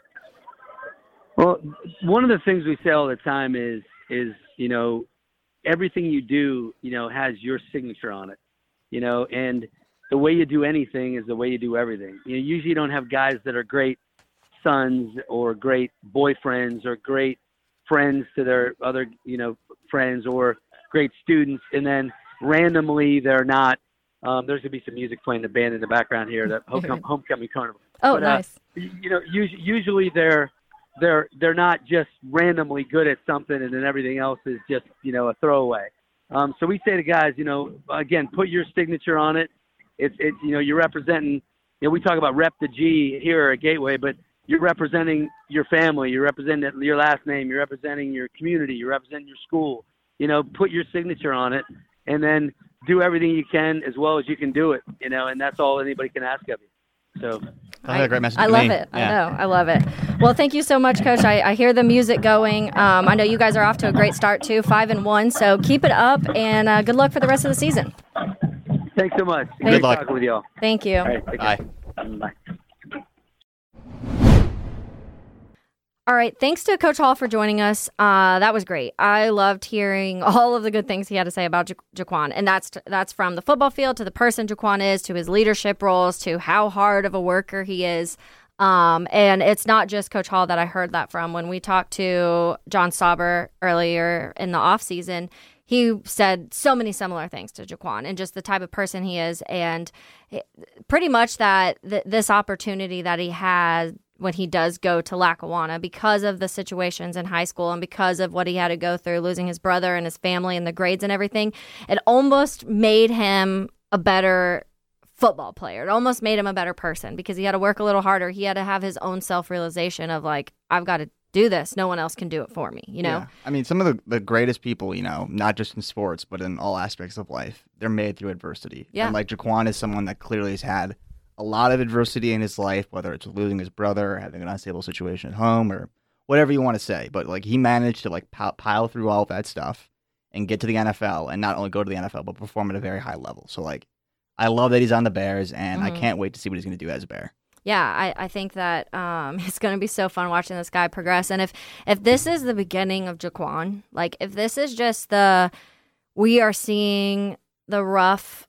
E: Well, one of the things we say all the time is, is, you know, everything you do, you know, has your signature on it, you know, and the way you do anything is the way you do everything. You know, usually you don't have guys that are great sons or great boyfriends or great friends to their other, you know, friends or great students, and then randomly they're not. Um, there's gonna be some music playing the band in the background here, the homecoming, homecoming carnival.
C: Oh,
E: but,
C: nice.
E: Uh, you know, usually, usually they're they're they're not just randomly good at something, and then everything else is just, you know, a throwaway. Um, so we say to guys, you know, again, put your signature on it. It's it's you know, you're representing. You know, we talk about rep the G here at Gateway, but you're representing your family. You're representing your last name. You're representing your community. You're representing your school. You know, put your signature on it, and then do everything you can as well as you can do it. You know, and that's all anybody can ask of you. So.
D: I, a great message
C: I
D: to
C: love
D: me.
C: it.
D: Yeah.
C: I know. I love it. Well, thank you so much, Coach. I, I hear the music going. Um, I know you guys are off to a great start too, five and one. So keep it up, and uh, good luck for the rest of the season.
E: Thanks so much.
C: Thank
E: Great
D: luck.
E: talking with y'all.
C: Thank you.
E: All right, take care.
D: Bye.
E: Bye.
C: All right. Thanks to Coach Hall for joining us. Uh, that was great. I loved hearing all of the good things he had to say about ja- Jaquan. And that's that's from the football field to the person Jaquan is, to his leadership roles, to how hard of a worker he is. Um, and it's not just Coach Hall that I heard that from. When we talked to John Sauber earlier in the offseason, he said so many similar things to Jaquan and just the type of person he is. And pretty much that th- this opportunity that he has when he does go to Lackawanna, because of the situations in high school and because of what he had to go through, losing his brother and his family and the grades and everything, it almost made him a better football player. It almost made him a better person because he had to work a little harder. He had to have his own self-realization of like, I've got to do this. No one else can do it for me, you know?
D: Yeah. I mean, some of the, the greatest people, you know, not just in sports, but in all aspects of life, they're made through adversity.
C: Yeah.
D: And like Jaquan is someone that clearly has had a lot of adversity in his life, whether it's losing his brother, having an unstable situation at home, or whatever you want to say. But like he managed to like pile through all of that stuff and get to the N F L, and not only go to the N F L, but perform at a very high level. So like, I love that he's on the Bears, and mm-hmm. I can't wait to see what he's going to do as a Bear.
C: Yeah, I, I think that um, it's going to be so fun watching this guy progress. And if, if this is the beginning of Jaquan, like if this is just the, we are seeing the rough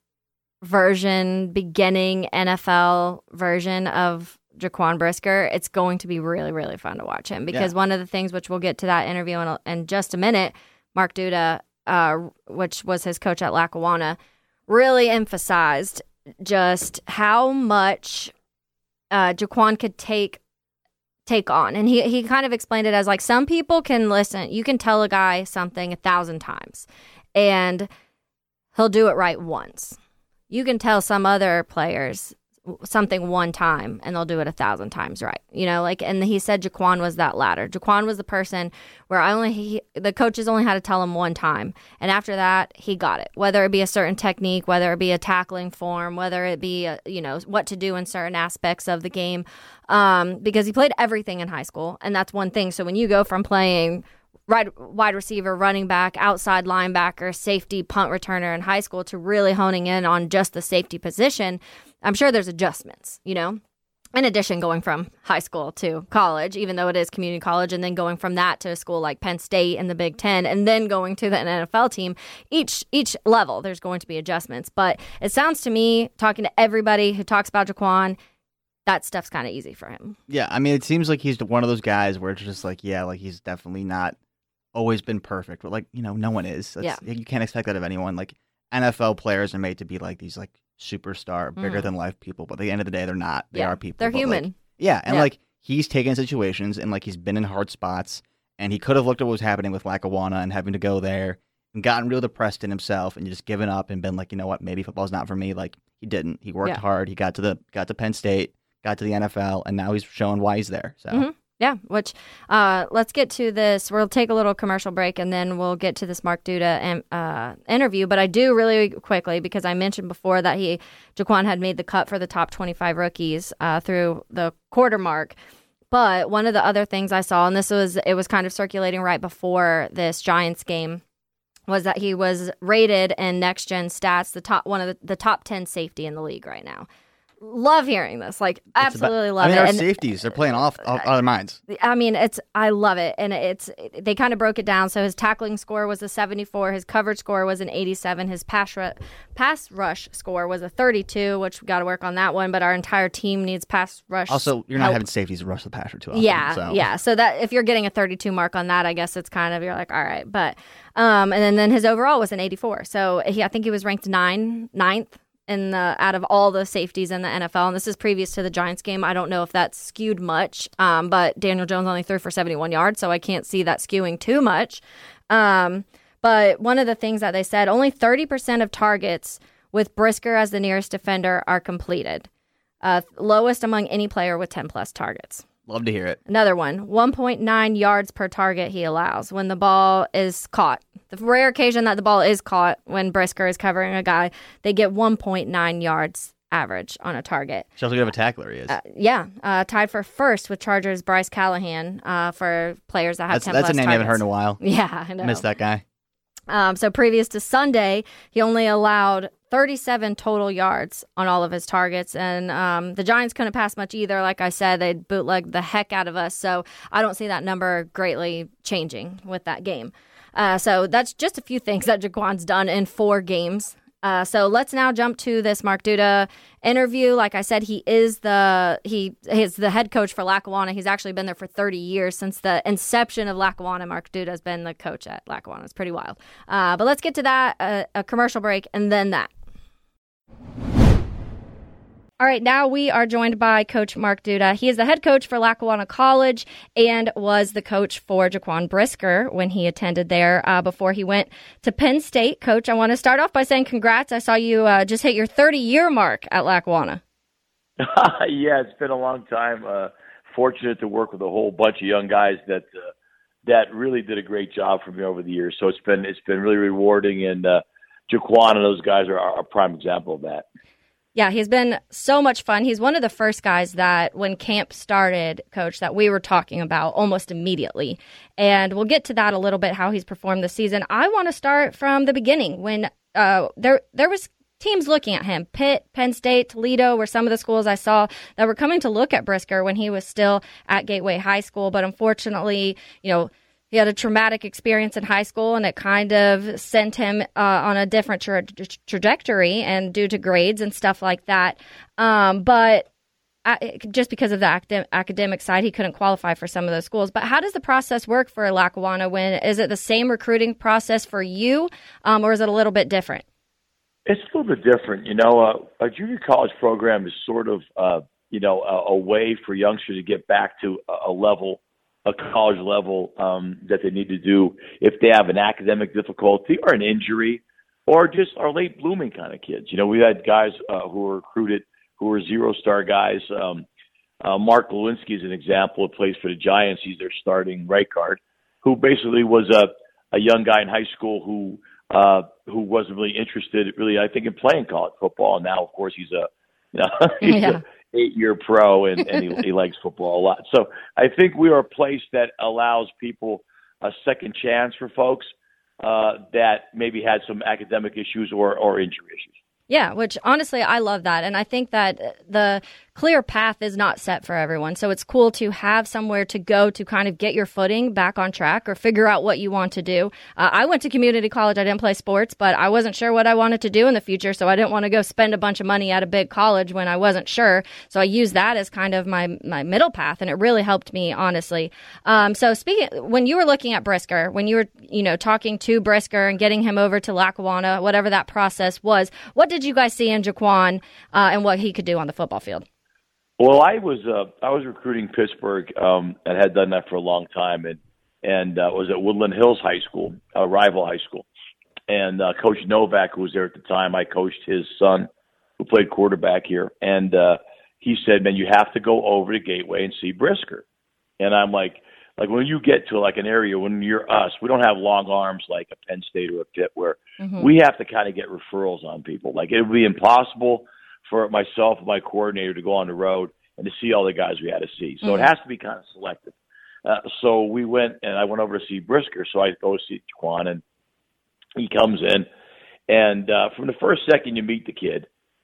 C: version, beginning N F L version of Jaquan Brisker, it's going to be really, really fun to watch him. Because yeah. one of the things, which we'll get to that interview in, a, in just a minute, Mark Duda, uh, which was his coach at Lackawanna, really emphasized just how much uh, Jaquan could take take on. And he, he kind of explained it as like, some people can listen. You can tell a guy something a thousand times, and he'll do it right once. You can tell some other players something one time and they'll do it a thousand times right. You know, like, and he said Jaquan was that latter. Jaquan was the person where I only, he, the coaches only had to tell him one time. And after that, he got it. Whether it be a certain technique, whether it be a tackling form, whether it be, a, you know, what to do in certain aspects of the game. Um, because he played everything in high school. And that's one thing. So when you go from playing right wide receiver, running back, outside linebacker, safety, punt returner in high school to really honing in on just the safety position, I'm sure there's adjustments, you know, in addition going from high school to college, even though it is community college, and then going from that to a school like Penn State in the Big Ten, and then going to the N F L team, each each level, there's going to be adjustments. But it sounds to me, talking to everybody who talks about Jaquan, that stuff's kind of easy for him.
D: Yeah, I mean, it seems like he's one of those guys where it's just like, yeah, like he's definitely not always been perfect, but like, you know, no one is. That's, yeah. You can't expect that of anyone. Like N F L players are made to be like these like superstar, bigger mm. than life people, but at the end of the day, they're not. They
C: yeah.
D: are people.
C: They're human.
D: Like, yeah, and
C: yeah.
D: like he's taken situations and like he's been in hard spots, and he could have looked at what was happening with Lackawanna and having to go there and gotten real depressed in himself and just given up and been like, you know what, maybe football's not for me. Like he didn't. He worked
C: yeah.
D: hard. He got to the got to Penn State, got to the N F L, and now he's showing why he's there. So.
C: Mm-hmm. Yeah, which uh, let's get to this. We'll take a little commercial break, and then we'll get to this Mark Duda uh, interview. But I do really quickly, because I mentioned before that he Jaquan had made the cut for the top twenty-five rookies uh, through the quarter mark. But one of the other things I saw, and this was it was kind of circulating right before this Giants game, was that he was rated in Next Gen Stats the top one of the, the top ten safety in the league right now. love hearing this. Like, absolutely
D: about,
C: love
D: I mean,
C: it.
D: our
C: And,
D: safeties, they're playing off, off our minds.
C: I mean, it's I love it, and it's they kind of broke it down. So his tackling score was a seventy-four, his coverage score was an eighty-seven, his pass ru- pass rush score was a thirty-two, which we got to work on that one. But our entire team needs pass rush.
D: Also, you're not
C: help.
D: having safeties rush the passer too often.
C: Yeah,
D: so.
C: yeah. So that if you're getting a thirty-two mark on that, I guess it's kind of you're like, all right. But um, and then, then his overall was an eighty-four. So he, I think he was ranked nine, ninth. In the out of all the safeties in the N F L, and this is previous to the Giants game. I don't know if that's skewed much, um, but Daniel Jones only threw for seventy-one yards, so I can't see that skewing too much. Um, but one of the things that they said, only thirty percent of targets with Brisker as the nearest defender are completed, uh, lowest among any player with ten plus targets.
D: Love to hear it.
C: Another one, one point nine yards per target he allows when the ball is caught. The rare occasion that the ball is caught when Brisker is covering a guy, they get one point nine yards average on a target.
D: Shows how good of a tackler he is.
C: Uh, yeah, uh, tied for first with Chargers' Bryce Callahan uh, for players that have
D: that's,
C: ten
D: that's
C: plus
D: a name
C: targets.
D: I haven't heard in a while.
C: Yeah, I know.
D: Missed that guy.
C: Um, so previous to Sunday, he only allowed thirty-seven total yards on all of his targets. And um, the Giants couldn't pass much either. Like I said, they bootlegged the heck out of us. So I don't see that number greatly changing with that game. Uh, so that's just a few things that Jaquan's done in four games. Uh, so let's now jump to this Mark Duda interview. Like I said, he is the he is the head coach for Lackawanna. He's actually been there for thirty years since the inception of Lackawanna. Mark Duda has been the coach at Lackawanna. It's pretty wild. Uh, but let's get to that, uh, a commercial break, and then that. All right, now we are joined by Coach Mark Duda. He is the head coach for Lackawanna College and was the coach for Jaquan Brisker when he attended there uh, before he went to Penn State. Coach, I want to start off by saying congrats. I saw you uh, just hit your thirty-year mark at Lackawanna.
F: Yeah, it's been a long time. Uh, fortunate to work with a whole bunch of young guys that uh, that really did a great job for me over the years. So it's been it's been really rewarding, and uh, Jaquan and those guys are a prime example of that.
C: Yeah, he's been so much fun. He's one of the first guys that when camp started, Coach, that we were talking about almost immediately. And we'll get to that a little bit, how he's performed this season. I want to start from the beginning when uh, there there was teams looking at him. Pitt, Penn State, Toledo were some of the schools I saw that were coming to look at Brisker when he was still at Gateway High School. But unfortunately, you know, he had a traumatic experience in high school, and it kind of sent him uh, on a different tra- tra- trajectory, and due to grades and stuff like that. Um, but I, just because of the acad- academic side, he couldn't qualify for some of those schools. But how does the process work for Lackawanna? When is it the same recruiting process for you, um, or is it a little bit different?
F: It's a little bit different. You know, uh, a junior college program is sort of, uh, you know, a, a way for youngsters to get back to a, a level a college level um, that they need to do if they have an academic difficulty or an injury or just are late blooming kind of kids. You know, we had guys uh, who were recruited who were zero-star guys. Um, uh, Mark Lewinsky is an example of plays for the Giants. He's their starting right guard, who basically was a, a young guy in high school who uh, who wasn't really interested, really, I think, in playing college football. And now, of course, he's a you know, he's
C: yeah.
F: a eight-year pro, and, and he, he likes football a lot. So I think we are a place that allows people a second chance for folks uh, that maybe had some academic issues or, or injury issues.
C: Yeah, which honestly, I love that. And I think that the clear path is not set for everyone. So it's cool to have somewhere to go to kind of get your footing back on track or figure out what you want to do. Uh, I went to community college. I didn't play sports, but I wasn't sure what I wanted to do in the future. So I didn't want to go spend a bunch of money at a big college when I wasn't sure. So I used that as kind of my, my middle path, and it really helped me, honestly. Um, so speaking, when you were looking at Brisker, when you were, you know, talking to Brisker and getting him over to Lackawanna, whatever that process was, what did you guys see in Jaquan uh, and what he could do on the football field?
F: Well, I was uh, I was recruiting Pittsburgh um, and had done that for a long time, and and uh, was at Woodland Hills High School, a rival high school, and uh, Coach Novak, who was there at the time, I coached his son, who played quarterback here, and uh, he said, "Man, you have to go over to Gateway and see Brisker," and I'm like. Like when you get to like an area, when you're us, we don't have long arms like a Penn State or a Pitt where mm-hmm. we have to kind of get referrals on people. Like it would be impossible for myself and my coordinator to go on the road and to see all the guys we had to see. So mm-hmm. it has to be kind of selective. Uh, so we went and I went over to see Brisker. So I go see Jaquan, and he comes in. And uh, from the first second you meet the kid,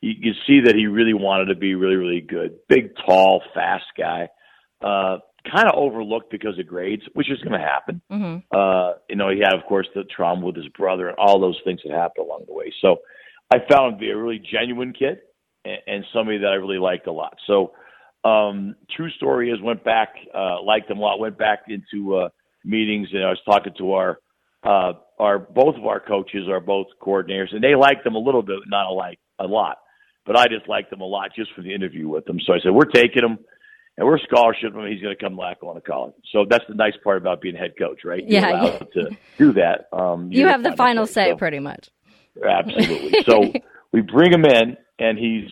F: you could see that he really wanted to be really, really good. Big, tall, fast guy. Uh, kind of overlooked because of grades, which is going to happen.
C: Mm-hmm.
F: Uh, you know, he had, of course, the trauma with his brother and all those things that happened along the way. So I found him to be a really genuine kid and, and somebody that I really liked a lot. So um, true story is went back, uh, liked him a lot, went back into uh, meetings, and I was talking to our uh, our both of our coaches, our both coordinators, and they liked him a little bit, not a, like, a lot. But I just liked him a lot just for the interview with him. So I said, we're taking him. And we're scholarship him. He's going to come to Lackawanna College. So that's the nice part about being head coach, right? You're
C: yeah,
F: allowed yeah. to do that. Um,
C: you have the final say,
F: so,
C: pretty much.
F: Absolutely. So we bring him in, and he's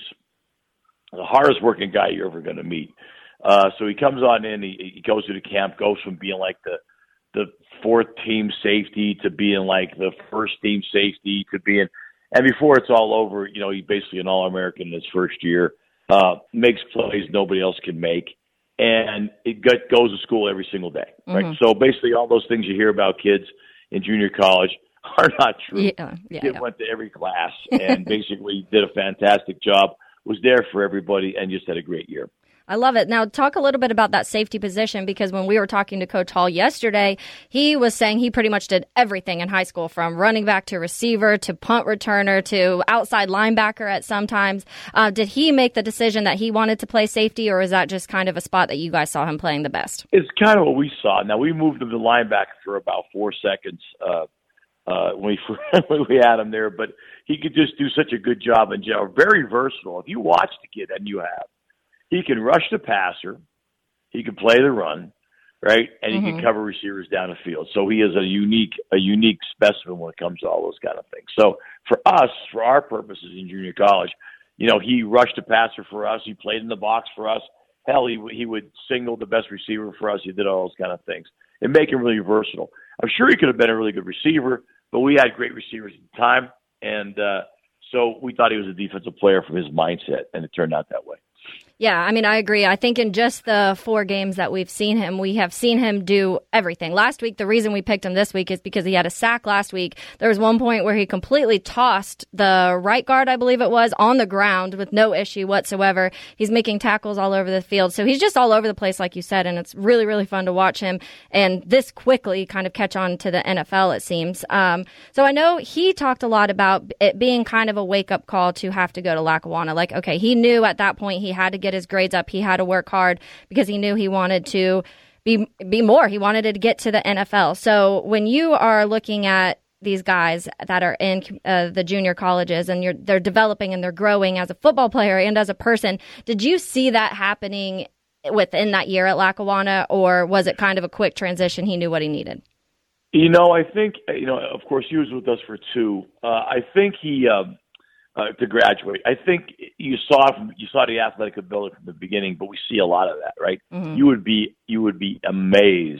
F: the hardest working guy you're ever going to meet. Uh, so he comes on in. He, he goes to the camp, goes from being like the the fourth team safety to being like the first team safety to being, and before it's all over, you know, he's basically an All-American in his first year. Uh, makes plays nobody else can make, and it got, goes to school every single day, right? Mm-hmm. So basically all those things you hear about kids in junior college are not true.
C: Yeah, yeah,
F: Kid
C: yeah.
F: went to every class and basically did a fantastic job, was there for everybody, and just had a great year.
C: I love it. Now, talk a little bit about that safety position, because when we were talking to Coach Hall yesterday, he was saying he pretty much did everything in high school, from running back to receiver to punt returner to outside linebacker at sometimes. Uh, did he make the decision that he wanted to play safety, or is that just kind of a spot that you guys saw him playing the best?
F: It's kind of what we saw. Now, we moved him to linebacker for about four seconds uh, uh, when, we, when we had him there, but he could just do such a good job in general. Very versatile. If you watch the kid, and you have, he can rush the passer, he can play the run, right, and he mm-hmm. can cover receivers down the field. So he is a unique, a unique specimen when it comes to all those kind of things. So for us, for our purposes in junior college, you know, he rushed the passer for us. He played in the box for us. Hell, he he would single the best receiver for us. He did all those kind of things and make him really versatile. I'm sure he could have been a really good receiver, but we had great receivers at the time, and uh, so we thought he was a defensive player from his mindset, and it turned out that way.
C: Yeah, I mean, I agree. I think in just the four games that we've seen him, we have seen him do everything. Last week, the reason we picked him this week is because he had a sack last week. There was one point where he completely tossed the right guard, I believe it was, on the ground with no issue whatsoever. He's making tackles all over the field. So he's just all over the place, like you said, and it's really, really fun to watch him and this quickly kind of catch on to the N F L, it seems. Um, so I know he talked a lot about it being kind of a wake-up call to have to go to Lackawanna. Like, okay, he knew at that point he had to get his grades up. He had to work hard because he knew he wanted to be be more. He wanted to get to the N F L. So when you are looking at these guys that are in uh, the junior colleges and you're they're developing and they're growing as a football player and as a person, did you see that happening within that year at Lackawanna, or was it kind of a quick transition? He knew what he needed.
F: You know, I think, you know, of course, he was with us for two. Uh, I think he, um, uh, to graduate, I think you saw from, you saw the athletic ability from the beginning, but we see a lot of that, right? Mm-hmm. You would be, you would be amazed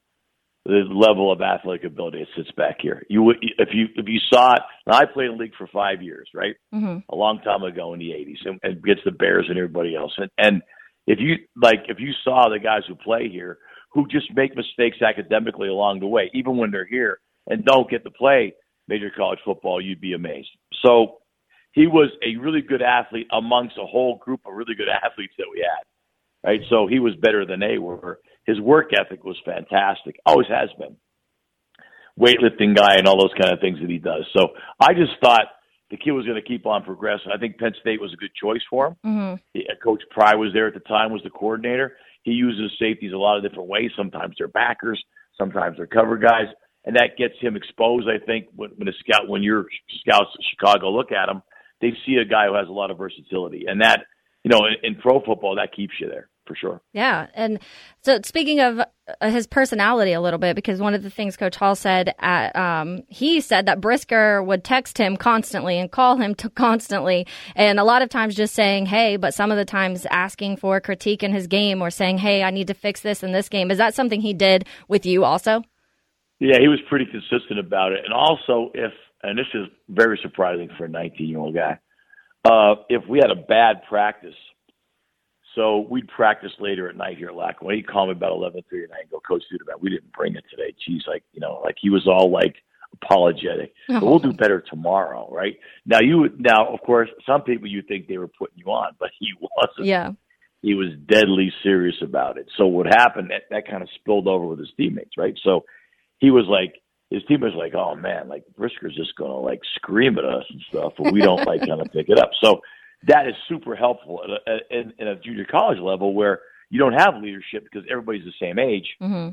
F: the level of athletic ability that sits back here. You would, if you, if you saw it, now I played in the league for five years, right? Mm-hmm. A long time ago in the eighties, and, and against the Bears and everybody else. And, and if you, like, if you saw the guys who play here, who just make mistakes academically along the way, even when they're here, and don't get to play major college football, you'd be amazed. So he was a really good athlete amongst a whole group of really good athletes that we had, right? So he was better than they were. His work ethic was fantastic, always has been. Weightlifting guy and all those kind of things that he does. So I just thought the kid was going to keep on progressing. I think Penn State was a good choice for him. Mm-hmm. He, Coach Pry was there at the time, was the coordinator. He uses safeties a lot of different ways. Sometimes they're backers, sometimes they're cover guys, and that gets him exposed. I think when, when a scout, when your scouts in Chicago look at him, they see a guy who has a lot of versatility, and that, you know, in, in pro football, that keeps you there for sure.
C: Yeah, and so speaking of uh, his personality a little bit, because one of the things Coach Hall said, at, um, he said that Brisker would text him constantly and call him to constantly, and a lot of times just saying, hey, but some of the times asking for critique in his game or saying, hey, I need to fix this in this game. Is that something he did with you also?
F: Yeah, he was pretty consistent about it. And also, if, and this is very surprising for a nineteen-year-old guy, uh, if we had a bad practice, so we'd practice later at night here at Lackawanna. When he'd call me about eleven thirty at night and go, Coach Duda, we didn't bring it today. Geez, like, you know, like he was all like apologetic. But we'll do better tomorrow, right? Now, you now, of course, some people you think they were putting you on, but he wasn't.
C: Yeah.
F: He was deadly serious about it. So what happened, that, that kind of spilled over with his teammates, right? So he was like, his teammates were like, oh, man, like Brisker's just going to, like, scream at us and stuff, but we don't, like, kind of pick it up. So that is super helpful at a, in, in a junior college level where you don't have leadership because everybody's the same age.
C: Mm-hmm.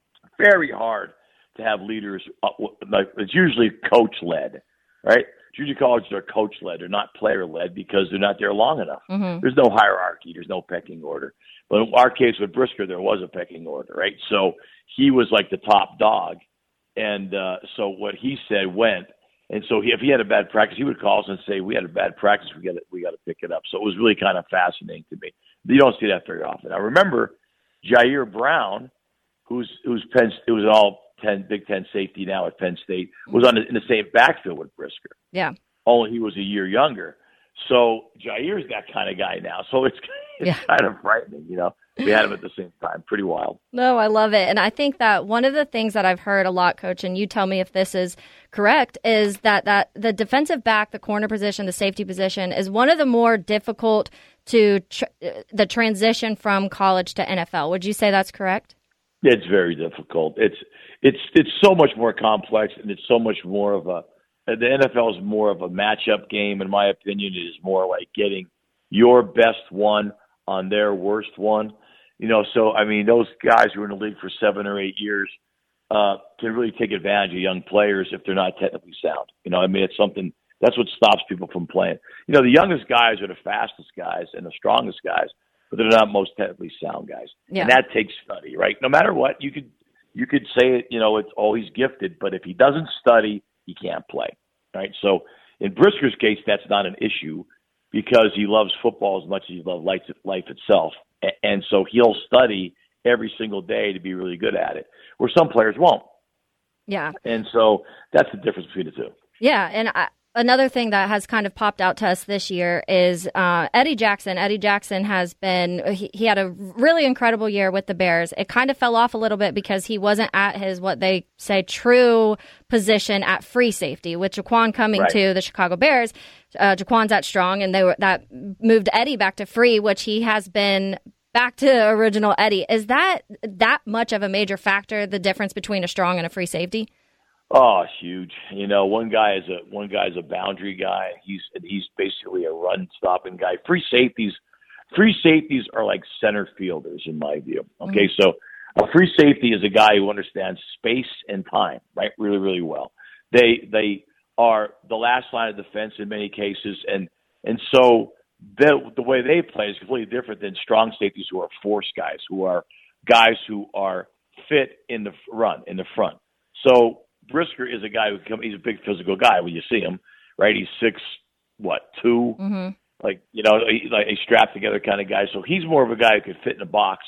F: Very hard to have leaders. Uh, like, it's usually coach-led, right? Junior colleges are coach-led. They're not player-led because they're not there long enough.
C: Mm-hmm.
F: There's no hierarchy. There's no pecking order. But in our case with Brisker, there was a pecking order, right? So he was like the top dog. And uh, so what he said went. And so he, if he had a bad practice, he would call us and say, we had a bad practice. We got to, we got to pick it up. So it was really kind of fascinating to me. You don't see that very often. I remember Jair Brown, who's who's Penn, it was an all ten Big Ten safety now at Penn State, was on the, in the same backfield with Brisker.
C: Yeah.
F: Only he was a year younger. So Jair's that kind of guy now. So it's, it's
C: yeah.
F: kind of frightening, you know. We had him at the same time. Pretty wild.
C: No, I love it. And I think that one of the things that I've heard a lot, Coach, and you tell me if this is correct, is that, that the defensive back, the corner position, the safety position is one of the more difficult to tr- the transition from college to N F L. Would you say that's correct?
F: It's very difficult. It's it's it's so much more complex, and it's so much more of a the N F L is more of a matchup game, in my opinion. It is more like getting your best one on their worst one. You know, so I mean, those guys who are in the league for seven or eight years uh, can really take advantage of young players if they're not technically sound. You know, I mean, it's something that's what stops people from playing. You know, the youngest guys are the fastest guys and the strongest guys, but they're not most technically sound guys.
C: Yeah.
F: And that takes study, right? No matter what, you could you could say it, you know, it's always gifted, but if he doesn't study, he can't play, right? So in Brisker's case, that's not an issue because he loves football as much as he loves life, life itself. And so he'll study every single day to be really good at it, where some players won't.
C: Yeah.
F: And so that's the difference between the two.
C: Yeah, and I, another thing that has kind of popped out to us this year is uh, Eddie Jackson. Eddie Jackson has been, he, he had a really incredible year with the Bears. It kind of fell off a little bit because he wasn't at his, what they say, true position at free safety. With Jaquan coming
F: right.
C: to the Chicago Bears, uh, Jaquan's at strong, and they were that moved Eddie back to free, which he has been back to original Eddie. Is that that much of a major factor, the difference between a strong and a free safety?
F: Oh, huge. You know, one guy is a one guy is a boundary guy. He's he's basically a run stopping guy. Free safeties, free safeties are like center fielders in my view. Okay, mm-hmm. So a free safety is a guy who understands space and time, right, really, really well. They they are the last line of defense in many cases, and and so the the way they play is completely different than strong safeties who are force guys, who are guys who are fit in the run in the front. So Brisker is a guy who come, he's a big physical guy when you see him, right? He's six, what, two?
C: Mm-hmm. Like,
F: you know, he, like a strapped together kind of guy. So he's more of a guy who could fit in a box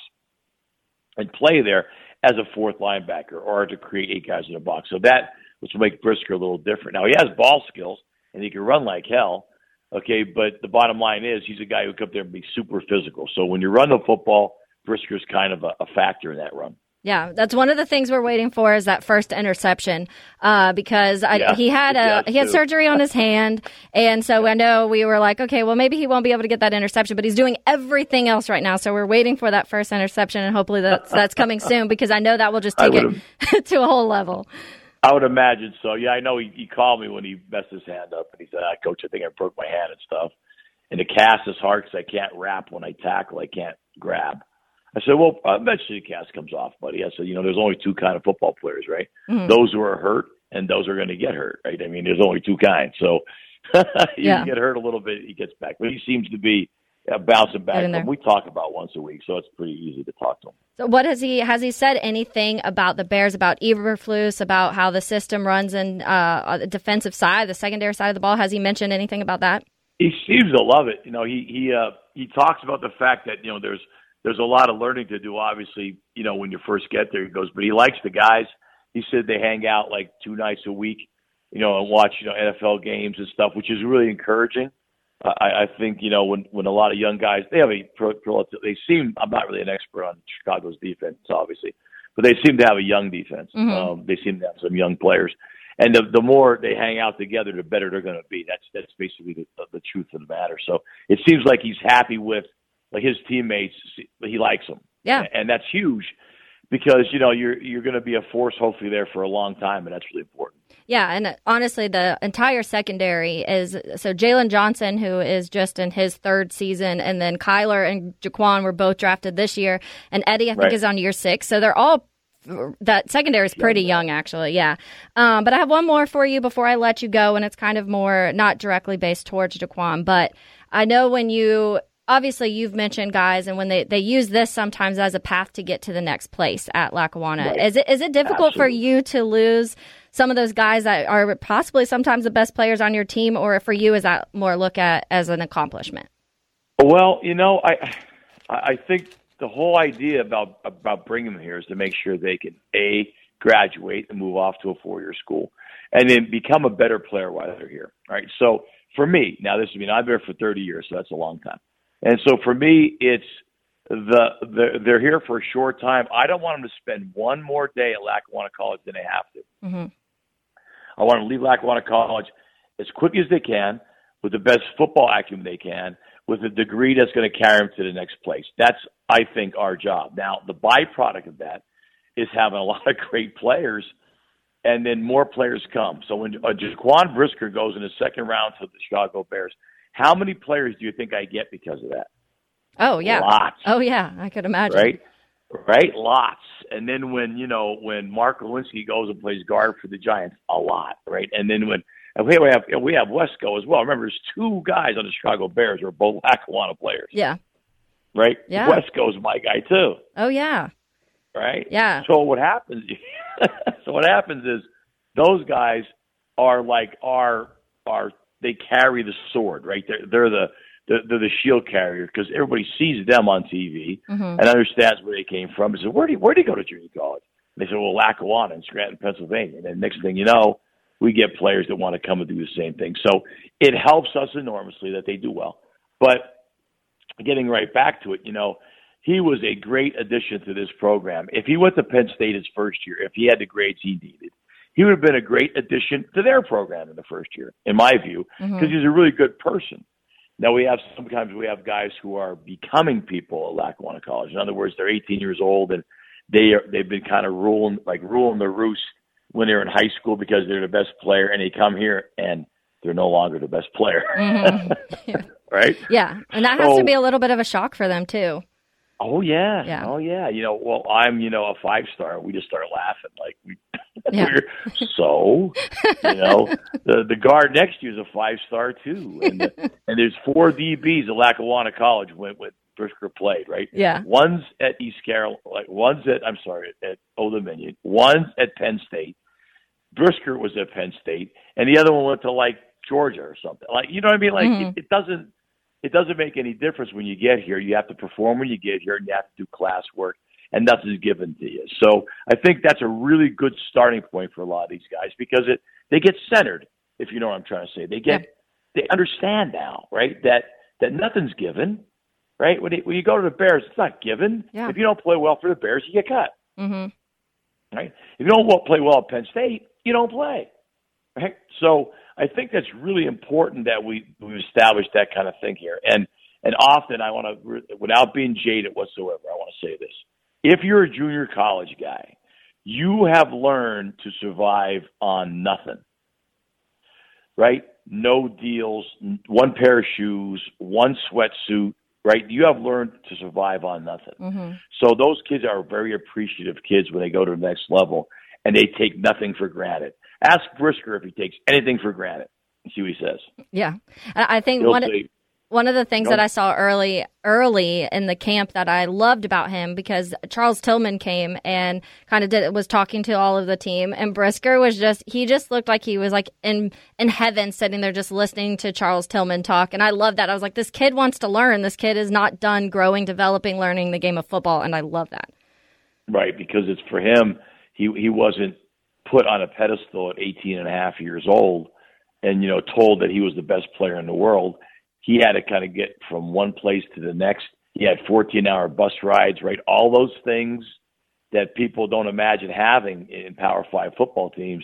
F: and play there as a fourth linebacker or to create eight guys in a box. So that which will make Brisker a little different. Now, he has ball skills and he can run like hell, okay, but the bottom line is he's a guy who can come there and be super physical. So when you run the football, Brisker's kind of a, a factor in that run.
C: Yeah, that's one of the things we're waiting for is that first interception uh, because I,
F: yeah,
C: he had a he had
F: too.
C: surgery on his hand, and so I know we were like, okay, well maybe he won't be able to get that interception, but he's doing everything else right now, so we're waiting for that first interception, and hopefully that's that's coming soon because I know that will just take it to a whole level.
F: I would imagine so. Yeah, I know he, he called me when he messed his hand up, and he said, ah, Coach, I think I broke my hand and stuff, and the cast is hard because I can't wrap when I tackle, I can't grab. I said, well, eventually the cast comes off, buddy. I said, you know, there's only two kind of football players, right? Mm-hmm. Those who are hurt and those who are going to get hurt, right? I mean, there's only two kinds. So you
C: yeah.
F: get hurt a little bit, he gets back. But he seems to be uh, bouncing back. We talk about once a week, so it's pretty easy to talk to him.
C: So what has he, has he said anything about the Bears, about Eberflus, about how the system runs in uh, the defensive side, the secondary side of the ball? Has he mentioned anything about that?
F: He seems to love it. You know, he, he, uh, he talks about the fact that, you know, there's, There's a lot of learning to do, obviously, you know, when you first get there. He goes, but he likes the guys. He said they hang out like two nights a week, you know, and watch, you know, N F L games and stuff, which is really encouraging. Uh, I, I think, you know, when, when a lot of young guys, they have a pro, pro, they seem, I'm not really an expert on Chicago's defense, obviously, but they seem to have a young defense.
C: Mm-hmm.
F: Um, they seem to have some young players. And the the more they hang out together, the better they're going to be. That's that's basically the, the truth of the matter. So it seems like he's happy with like his teammates. He likes them.
C: Yeah,
F: and that's huge because you know you're you're going to be a force hopefully there for a long time, and that's really important.
C: Yeah, and honestly, the entire secondary is so Jalen Johnson, who is just in his third season, and then Kyler and Jaquan were both drafted this year, and Eddie I think
F: right.
C: is on year six. So they're all. That secondary is pretty young, actually, yeah. Um, but I have one more for you before I let you go, and it's kind of more not directly based towards Jaquan. But I know when you, obviously you've mentioned guys, and when they, they use this sometimes as a path to get to the next place at Lackawanna.
F: Right.
C: Is it is it difficult
F: Absolutely.
C: for you to lose some of those guys that are possibly sometimes the best players on your team, or for you is that more look at as an accomplishment?
F: Well, you know, I I think the whole idea about about bringing them here is to make sure they can a graduate and move off to a four-year school, and then become a better player while they're here. Right. So for me, now this I mean I've been here for thirty years, so that's a long time. And so for me, it's the, the they're here for a short time. I don't want them to spend one more day at Lackawanna College than they have to.
C: Mm-hmm.
F: I want them to leave Lackawanna College as quick as they can, with the best football acumen they can, with a degree that's going to carry them to the next place. That's, I think, our job. Now, the byproduct of that is having a lot of great players, and then more players come. So when uh, Jaquan Brisker goes in the second round to the Chicago Bears, how many players do you think I get because of that?
C: Oh, yeah.
F: Lots.
C: Oh, yeah, I could imagine.
F: Right? Right? Lots. And then when, you know, when Mark Lewinsky goes and plays guard for the Giants, a lot, right? And then when and we have we have Wesco as well. Remember, there's two guys on the Chicago Bears who are both Lackawanna players.
C: Yeah.
F: Right?
C: Yeah.
F: Wesco's my guy, too.
C: Oh, yeah.
F: Right?
C: Yeah.
F: So what happens so what happens is those guys are like our our they carry the sword, right? They're they're the They're, they're the shield carrier because everybody sees them on T V
C: mm-hmm.
F: and understands where they came from. And said, where do you, where do you go to junior college? And they said, well, Lackawanna in Scranton, Pennsylvania. And then next thing you know, we get players that want to come and do the same thing. So it helps us enormously that they do well. But getting right back to it, you know, he was a great addition to this program. If he went to Penn State his first year, if he had the grades he needed, he would have been a great addition to their program in the first year, in my view, because
C: mm-hmm.
F: he's a really good person. Now, we have sometimes we have guys who are becoming people at Lackawanna College. In other words, they're eighteen years old and they are, they've been kind of ruling like ruling the roost when they're in high school because they're the best player, and they come here and they're no longer the best player.
C: Mm-hmm. Yeah.
F: Right?
C: Yeah, and that has
F: so,
C: to be a little bit of a shock for them too.
F: Oh yeah.
C: yeah,
F: oh yeah. You know, well, I'm you know a five star. We just start laughing like we.
C: Yeah.
F: We're, so, you know, the the guard next to you is a five star too, and the, and there's four D Bs at Lackawanna College when when Brisker played, right?
C: Yeah.
F: One's at East Carolina, like one's at I'm sorry at Old Dominion, one's at Penn State. Brisker was at Penn State, and the other one went to like Georgia or something. Like you know what I mean? Like
C: mm-hmm.
F: it, it doesn't it doesn't make any difference when you get here. You have to perform when you get here, and you have to do classwork. And nothing's given to you. So I think that's a really good starting point for a lot of these guys because it they get centered, if you know what I'm trying to say. They get yeah. they understand now, right, that that nothing's given, right? When, it, when you go to the Bears, it's not given.
C: Yeah.
F: If you don't play well for the Bears, you get cut,
C: mm-hmm.
F: right? If you don't play well at Penn State, you don't play, right? So I think that's really important that we we establish that kind of thing here. And and often I want to, without being jaded whatsoever, I want to say this. If you're a junior college guy, you have learned to survive on nothing, right? No deals, one pair of shoes, one sweatsuit, right? You have learned to survive on nothing.
C: Mm-hmm.
F: So those kids are very appreciative kids when they go to the next level, and they take nothing for granted. Ask Brisker if he takes anything for granted. See what he says.
C: Yeah. I think
F: He'll
C: one
F: say,
C: One of the things
F: Nope.
C: that I saw early early in the camp that I loved about him, because Charles Tillman came and kind of did was talking to all of the team, and Brisker was just he just looked like he was like in in heaven, sitting there just listening to Charles Tillman talk, and I love that. I was like, this kid wants to learn. This kid is not done growing, developing, learning the game of football, and I love that.
F: Right, because it's for him. He he wasn't put on a pedestal at eighteen and a half years old, and you know told that he was the best player in the world. He had to kind of get from one place to the next. He had fourteen-hour bus rides, right? All those things that people don't imagine having in Power Five football teams.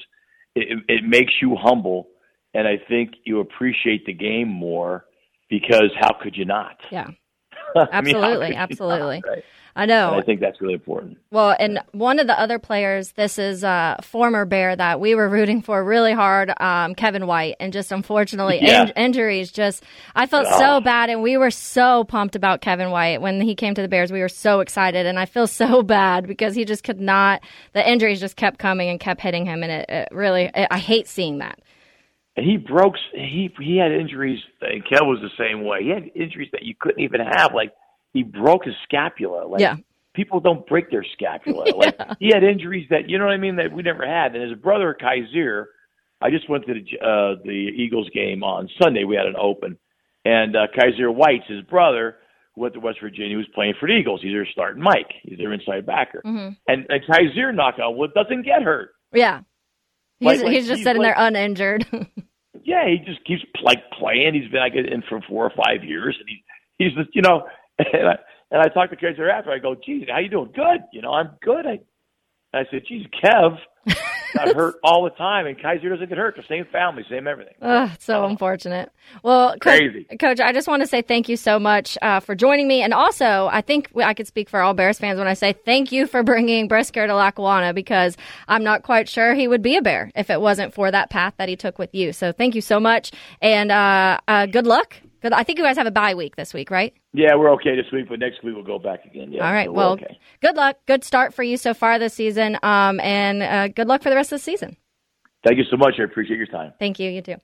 F: it, it makes you humble, and I think you appreciate the game more because how could you not?
C: Yeah.
F: I mean,
C: Absolutely, absolutely.
F: Not, right?
C: I know.
F: And I think that's really important.
C: Well, and one of the other players, this is a former Bear that we were rooting for really hard, um, Kevin White, and just unfortunately
F: Yeah.
C: in- injuries. Just I felt
F: Oh.
C: so bad, and we were so pumped about Kevin White when he came to the Bears. We were so excited, and I feel so bad because he just could not. The injuries just kept coming and kept hitting him, and it, it really it, I hate seeing that.
F: And he broke. He he had injuries. And Kev was the same way. He had injuries that you couldn't even have. Like he broke his scapula. Like
C: Yeah.
F: people don't break their scapula. Like he had injuries that you know what I mean that we never had. And his brother Kaiser, I just went to the uh, the Eagles game on Sunday. We had an open, and uh, Kaiser White's his brother who went to West Virginia. He was playing for the Eagles. He's their starting Mike. He's their inside backer.
C: Mm-hmm.
F: And, and Kaiser, knock on wood, doesn't get hurt.
C: Yeah, he's
F: Like- like
C: he's just
F: he's
C: sitting
F: like-
C: there uninjured.
F: Yeah, he just keeps like playing. He's been like in for four or five years, and he he's just you know. And I and I talked to Kaiser after. I go, "Geez, how you doing? Good. You know, I'm good." I I said, "Geez, Kev got hurt all the time, and Kaiser doesn't get hurt. The same family, same everything."
C: Ugh, so unfortunate. Well, Coach,
F: Crazy.
C: Coach, I just want to say thank you so much uh, for joining me. And also, I think we, I could speak for all Bears fans when I say thank you for bringing Brisker to Lackawanna, because I'm not quite sure he would be a Bear if it wasn't for that path that he took with you. So thank you so much, and uh, uh, good luck. Good. I think you guys have a bye week this week, right?
F: Yeah, we're okay this week, but next week we'll go back again. Yeah,
C: All right.
F: so we're
C: Well,
F: okay.
C: good luck. Good start for you so far this season, um, and uh, good luck for the rest of the season.
F: Thank you so much. I appreciate your time.
C: Thank you. You too.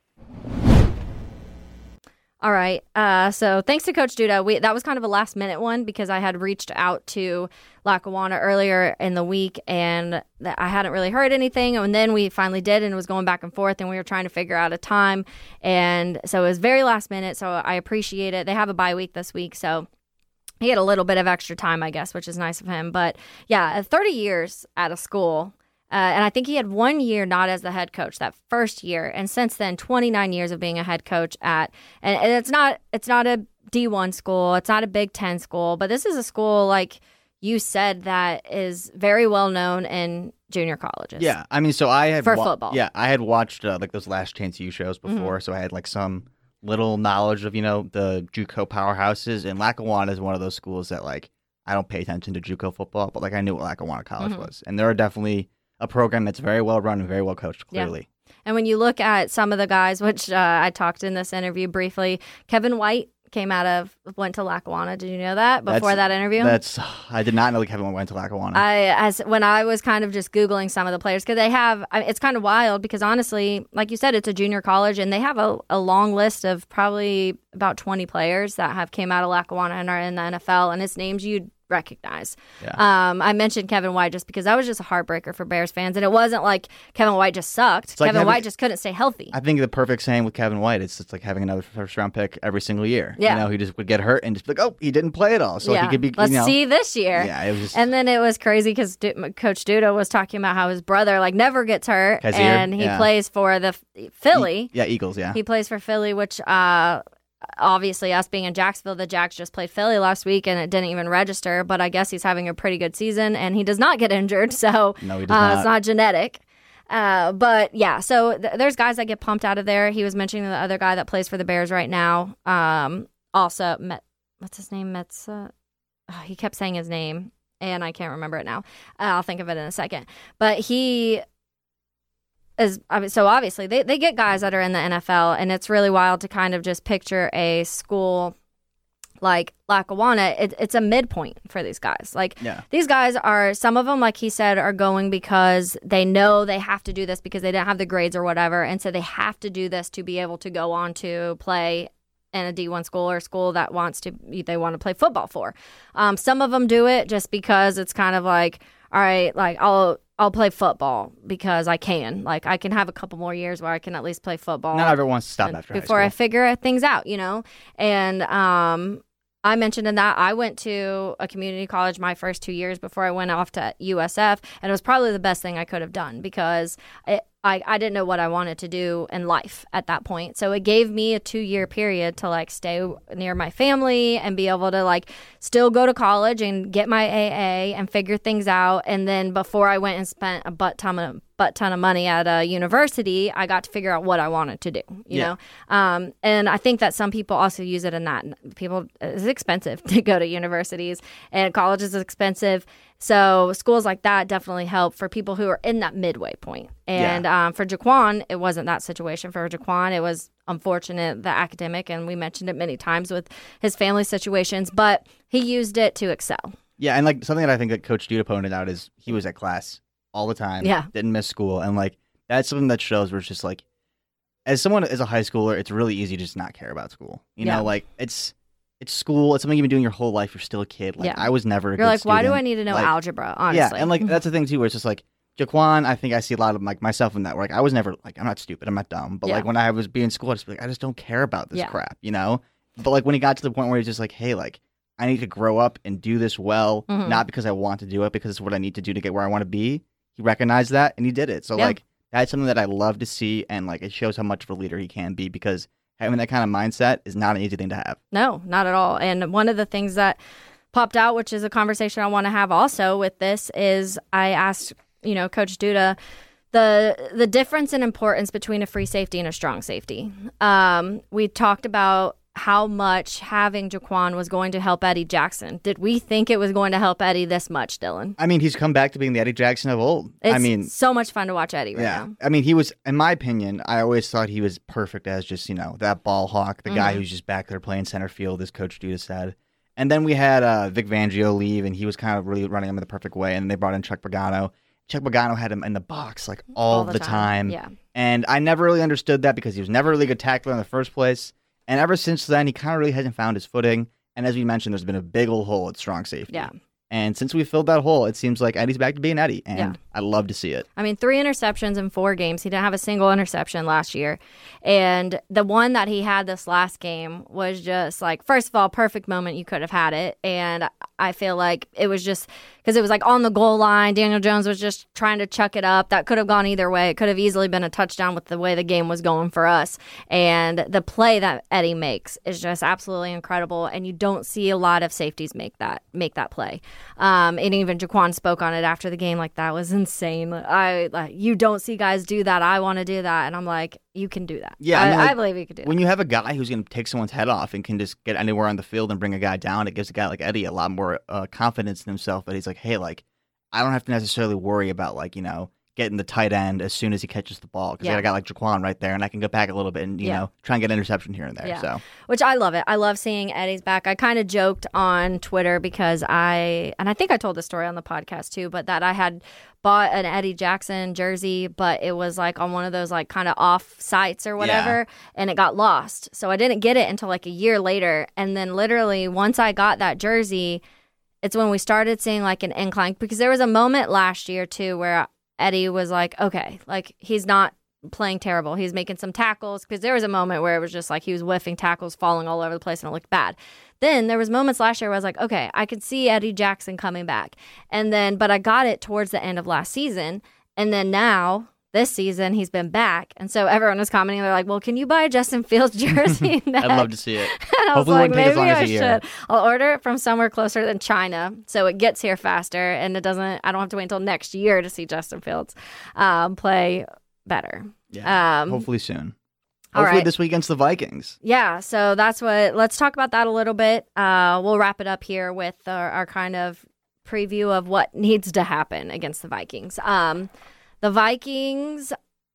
C: All right. Uh, so thanks to Coach Duda. We, that was kind of a last minute one because I had reached out to Lackawanna earlier in the week and th- I hadn't really heard anything. And then we finally did, and it was going back and forth, and we were trying to figure out a time. And so it was very last minute. So I appreciate it. They have a bye week this week. So he had a little bit of extra time, I guess, which is nice of him. But yeah, thirty years at a school. Uh, and I think he had one year not as the head coach, that first year, and since then, twenty-nine years of being a head coach at. And, and it's not it's not a D one school, it's not a Big Ten school, but this is a school, like you said, that is very well known in junior colleges.
D: Yeah, I mean, so I had
C: For
D: wa-
C: football.
D: Yeah, I had watched uh, like those Last Chance U shows before,
C: Mm-hmm.
D: so I had like some little knowledge of you know the JUCO powerhouses, and Lackawanna is one of those schools that like I don't pay attention to JUCO football, but like I knew what Lackawanna College
C: Mhm.
D: was, and there are definitely a program that's very well run and very well coached,
C: Yeah.
D: clearly.
C: And when you look at some of the guys, which uh, I talked in this interview briefly, Kevin White came out of, went to Lackawanna. Did you know that before
D: That's-
C: that interview?
D: That's I did not know that Kevin went to Lackawanna.
C: I as when I was kind of just Googling some of the players, because they have, I it's kind of wild because honestly, like you said, it's a junior college and they have a, a long list of probably about twenty players that have came out of Lackawanna and are in the N F L, and it's names you'd recognize.
D: Yeah.
C: Um, I mentioned Kevin White just because that was just a heartbreaker for Bears fans, and it wasn't like Kevin White just sucked.
D: like
C: Kevin
D: having-
C: White just couldn't stay healthy.
D: I think the perfect saying with Kevin White, it's just like having another first round pick every single year.
C: Yeah.
D: You know, he just would get hurt and just be like, oh, he didn't play at all. So
C: yeah,
D: he could be,
C: let's
D: you know,
C: see this year.
D: Yeah, it was just,
C: And then it was crazy because Du- Coach Duda was talking about how his brother like never gets hurt,
D: Kazir,
C: and he
D: yeah.
C: plays for the F- Philly.
D: yeah, Eagles, yeah.
C: He plays for Philly, which uh, obviously us being in Jacksonville, the Jacks just played Philly last week and it didn't even register. But I guess he's having a pretty good season and he does not get injured, so
D: No, he does
C: uh,
D: not.
C: it's not genetic. Uh, but yeah, so th- there's guys that get pumped out of there. He was mentioning the other guy that plays for the Bears right now. Um, also, Met, what's his name? Metza. Oh, he kept saying his name, and I can't remember it now. Uh, I'll think of it in a second. But he is I mean, so obviously they, they get guys that are in the N F L, and it's really wild to kind of just picture a school like Lackawanna. It, it's a midpoint for these guys. Like
D: Yeah.
C: these guys are, some of them, like he said, are going because they know they have to do this because they didn't have the grades or whatever, and so they have to do this to be able to go on to play in a D one school or a school that wants to, they want to play football for. Um, some of them do it just because it's kind of like, all right, like I'll I'll play football because I can. Like I can have a couple more years where I can at least play football.
D: Not everyone wants to stop
C: and-
D: after high
C: before I
D: school.
C: figure things out, you know. And um, I mentioned in that I went to a community college my first two years before I went off to U S F, and it was probably the best thing I could have done because it, I I didn't know what I wanted to do in life at that point. So it gave me a two year period to like stay near my family and be able to like still go to college and get my A A and figure things out. And then before I went and spent a butt ton of butt ton of money at a university, I got to figure out what I wanted to do, you
D: Yeah.
C: know? Um, and I think that some people also use it in that. People, it's expensive to go to universities, and college is expensive. So schools like that definitely help for people who are in that midway point. And
D: Yeah.
C: um, for Jaquan, it wasn't that situation. For Jaquan, it was unfortunate, the academic, and we mentioned it many times with his family situations, but he used it to excel.
D: Yeah, and like something that I think that Coach Duda pointed out is he was at class all the time.
C: Yeah.
D: Didn't miss school. And like that's something that shows where it's just like as someone as a high schooler, it's really easy to just not care about school. You
C: Yeah.
D: know, like it's it's school, it's something you've been doing your whole life. You're still a kid. Like
C: Yeah.
D: I was never a
C: You're
D: good
C: like, why do
D: student.
C: I need to know
D: Like,
C: algebra, honestly?
D: Yeah, and like that's the thing too, where it's just like Jaquan, I think I see a lot of like myself in that. Where, like I was never like I'm not stupid, I'm not dumb, but
C: Yeah.
D: like when I was being in school, I just be like I just don't care about this
C: Yeah.
D: crap, you know. But like when he got to the point where he's just like, hey, like I need to grow up and do this well,
C: Mhm.
D: not because I want to do it, because it's what I need to do to get where I want to be. He recognized that and he did it. So
C: Yeah.
D: like that's something that I love to see, and like it shows how much of a leader he can be because having that kind of mindset is not an easy thing to have.
C: No, not at all. And one of the things that popped out, which is a conversation I want to have also with this, is I asked, you know, Coach Duda, the the difference in importance between a free safety and a strong safety. Um, we talked about how much having Jaquan was going to help Eddie Jackson. Did we think it was going to help Eddie this much, Dylan?
D: I mean, he's come back to being the Eddie Jackson of old.
C: It's
D: I mean,
C: so much fun to watch Eddie right
D: yeah.
C: now.
D: I mean, he was, in my opinion, I always thought he was perfect as just, you know, that ball hawk, the guy
C: Mhm.
D: who's just back there playing center field, as Coach Duda said. And then we had uh, Vic Fangio leave, and he was kind of really running him in the perfect way. And they brought in Chuck Pagano. Chuck Pagano had him in the box like all, the, time.
C: Yeah.
D: And I never really understood that because he was never really a good tackler in the first place. And ever since then, he kind of really hasn't found his footing. And as we mentioned, there's been a big old hole at strong safety.
C: Yeah.
D: And since we filled that hole, it seems like Eddie's back to being Eddie. And
C: Yeah.
D: I love to see it.
C: I mean, three interceptions in four games. He didn't have a single interception last year. And the one that he had this last game was just like, first of all, perfect moment you could have had it. And I feel like it was just because it was like on the goal line. Daniel Jones was just trying to chuck it up. That could have gone either way. It could have easily been a touchdown with the way the game was going for us. And the play that Eddie makes is just absolutely incredible. And you don't see a lot of safeties make that make that play. Um, and even Jaquan spoke on it after the game, like that was insane. I like you don't see guys do that. I want to do that, and I'm like, you can do that.
D: Yeah, I
C: I,
D: mean, like,
C: I believe you could do
D: When
C: that.
D: you have a guy who's going to take someone's head off and can just get anywhere on the field and bring a guy down, it gives a guy like Eddie a lot more uh, confidence in himself that he's like, hey, like, I don't have to necessarily worry about, like, you know, getting the tight end as soon as he catches the ball because
C: Yeah.
D: I got a guy like Jaquan right there and I can go back a little bit and, you
C: Yeah.
D: know, try and get an interception here and there.
C: Yeah.
D: So,
C: Which I love it. I love seeing Eddie's back. I kind of joked on Twitter because I, and I think I told this story on the podcast too, but that I had bought an Eddie Jackson jersey, but it was like on one of those like kind of off sites or whatever, and it got lost. So I didn't get it until like a year later. And then literally once I got that jersey, it's when we started seeing like an incline because there was a moment last year too where Eddie was like, okay, like he's not playing terrible. He's making some tackles because there was a moment where it was just like he was whiffing tackles, falling all over the place, and it looked bad. Then there was moments last year where I was like, okay, I could see Eddie Jackson coming back. And then, but I got it towards the end of last season. And then now, this season, he's been back. And so everyone was commenting, they're like, well, can you buy a Justin Fields jersey next?
D: I'd love to see it.
C: And I was
D: Hopefully it
C: like,
D: wouldn't take as
C: maybe
D: long as
C: I
D: a year.
C: should. I'll order it from somewhere closer than China, so it gets here faster, and it doesn't. I don't have to wait until next year to see Justin Fields um, play better.
D: Yeah.
C: Um,
D: Hopefully soon.
C: all
D: Hopefully
C: right.
D: this week against the Vikings.
C: Yeah, so that's what. Let's talk about that a little bit. Uh, we'll wrap it up here with our, our kind of preview of what needs to happen against the Vikings. Um, the Vikings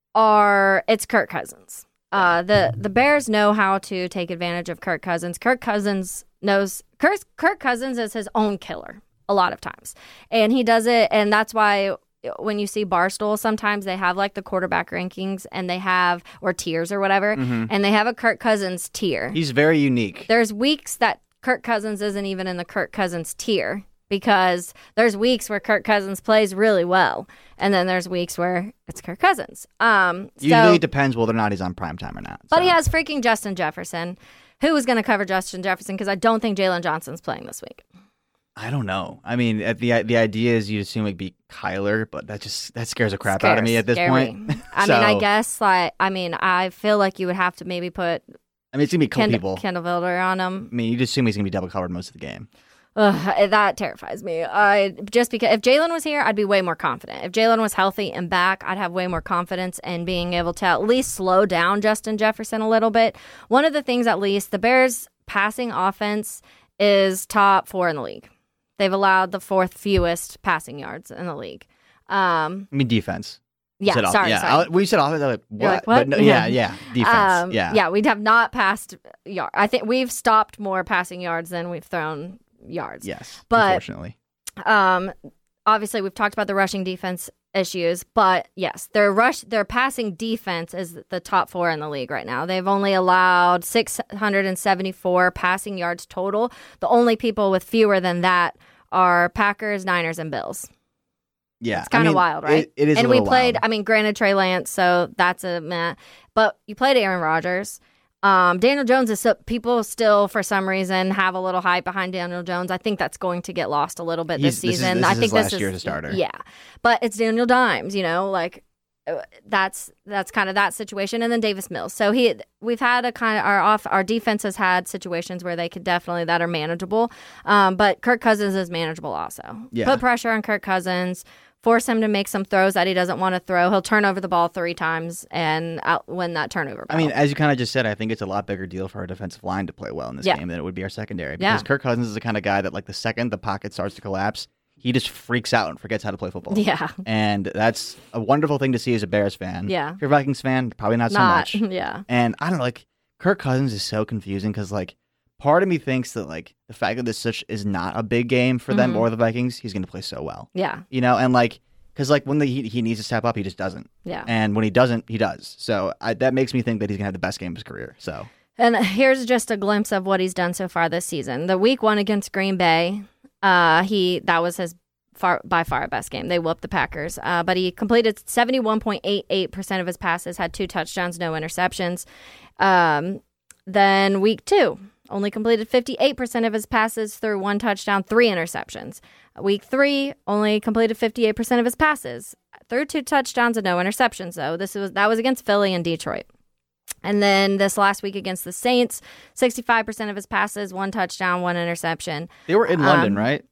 C: are. It's Kirk Cousins. Uh, the the Bears know how to take advantage of Kirk Cousins. Kirk Cousins knows Kirk, Kirk Cousins is his own killer a lot of times, and he does it, and that's why when you see Barstool, sometimes they have like the quarterback rankings, and they have or tiers or whatever, and they have a Kirk Cousins tier.
D: He's very unique.
C: There's weeks that Kirk Cousins isn't even in the Kirk Cousins tier because there's weeks where Kirk Cousins plays really well, and then there's weeks where it's Kirk Cousins. Um, so,
D: Usually it depends whether or not he's on primetime or not.
C: but
D: so.
C: he has freaking Justin Jefferson. Who is going to cover Justin Jefferson? Because I don't think Jalen Johnson's playing this week.
D: I don't know. I mean, at the the idea is you'd assume it'd be Kyler, but that just that scares the crap out of me at this
C: Scary.
D: point.
C: I
D: So,
C: mean, I guess like I mean, I feel like you would have to maybe put
D: I mean, it's gonna be a couple
C: Kend-
D: people.
C: Kendall Vilder on him.
D: I mean, you just assume he's gonna be double covered most of the game.
C: Ugh, that terrifies me. I just because if Jalen was here, I'd be way more confident. If Jalen was healthy and back, I'd have way more confidence in being able to at least slow down Justin Jefferson a little bit. One of the things, at least, the Bears' passing offense is top four in the league. They've allowed the fourth fewest passing yards in the league. Um,
D: I mean, defense.
C: Yeah,
D: said off-
C: sorry,
D: yeah.
C: sorry.
D: I, we said offense. Like, what?
C: like, what?
D: But no, yeah, yeah, defense.
C: Um,
D: yeah,
C: yeah, we have not passed yard. I think we've stopped more passing yards than we've thrown yards.
D: Yes,
C: but
D: unfortunately.
C: Um, obviously, we've talked about the rushing defense issues, but yes, their rush, their passing defense is the top four in the league right now. They've only allowed six hundred seventy-four passing yards total. The only people with fewer than that are Packers, Niners, and Bills.
D: Yeah,
C: it's kind of
D: I mean,
C: wild, right?
D: It, it is.
C: And
D: a
C: we
D: little
C: played.
D: wild.
C: I mean, granted, Trey Lance, so that's a meh. But you played Aaron Rodgers. Um, Daniel Jones is so, people still for some reason have a little hype behind Daniel Jones. I think that's going to get lost a little bit
D: He's-
C: this
D: this is-
C: season.
D: this
C: I
D: is
C: think
D: his
C: this
D: last
C: is
D: year as a starter.
C: Yeah, but it's Daniel Dimes. You know, like uh, that's that's kind of that situation. And then Davis Mills. So he we've had a kind of our off our defense has had situations where they could definitely that are manageable. Um, but Kirk Cousins is manageable also.
D: Yeah.
C: Put pressure on Kirk Cousins. Force him to make some throws that he doesn't want to throw. He'll turn over the ball three times and out win that turnover
D: I mean,
C: battle.
D: as you kind of just said, I think it's a lot bigger deal for our defensive line to play well in this
C: Yeah.
D: game than it would be our secondary.
C: Yeah.
D: Because Kirk Cousins is the kind of guy that, like, the second the pocket starts to collapse, he just freaks out and forgets how to play football.
C: Yeah.
D: And that's a wonderful thing to see as a Bears fan.
C: Yeah.
D: If you're a Vikings fan, probably not so
C: Not,
D: much.
C: yeah.
D: And I don't know, like, Kirk Cousins is so confusing because, like, part of me thinks that, like, the fact that this such is not a big game for them
C: Mhm.
D: or the Vikings, he's going to play so well.
C: Yeah.
D: You know, and, like, because, like, when the, he, he needs to step up, he just doesn't.
C: Yeah.
D: And when he doesn't, he does. So I, that makes me think that he's going to have the best game of his career. So
C: And here's just a glimpse of what he's done so far this season. The week one against Green Bay, uh, he that was his far by far best game. They whooped the Packers. Uh, but he completed seventy-one point eight eight percent of his passes, had two touchdowns, no interceptions. Um, then week two, only completed fifty-eight percent of his passes through one touchdown, three interceptions. Week three, only completed fifty-eight percent of his passes through two touchdowns and no interceptions, though. This was that was against Philly and Detroit. And then this last week against the Saints, sixty-five percent of his passes, one touchdown, one interception.
D: they were in London,
C: Um,
D: right?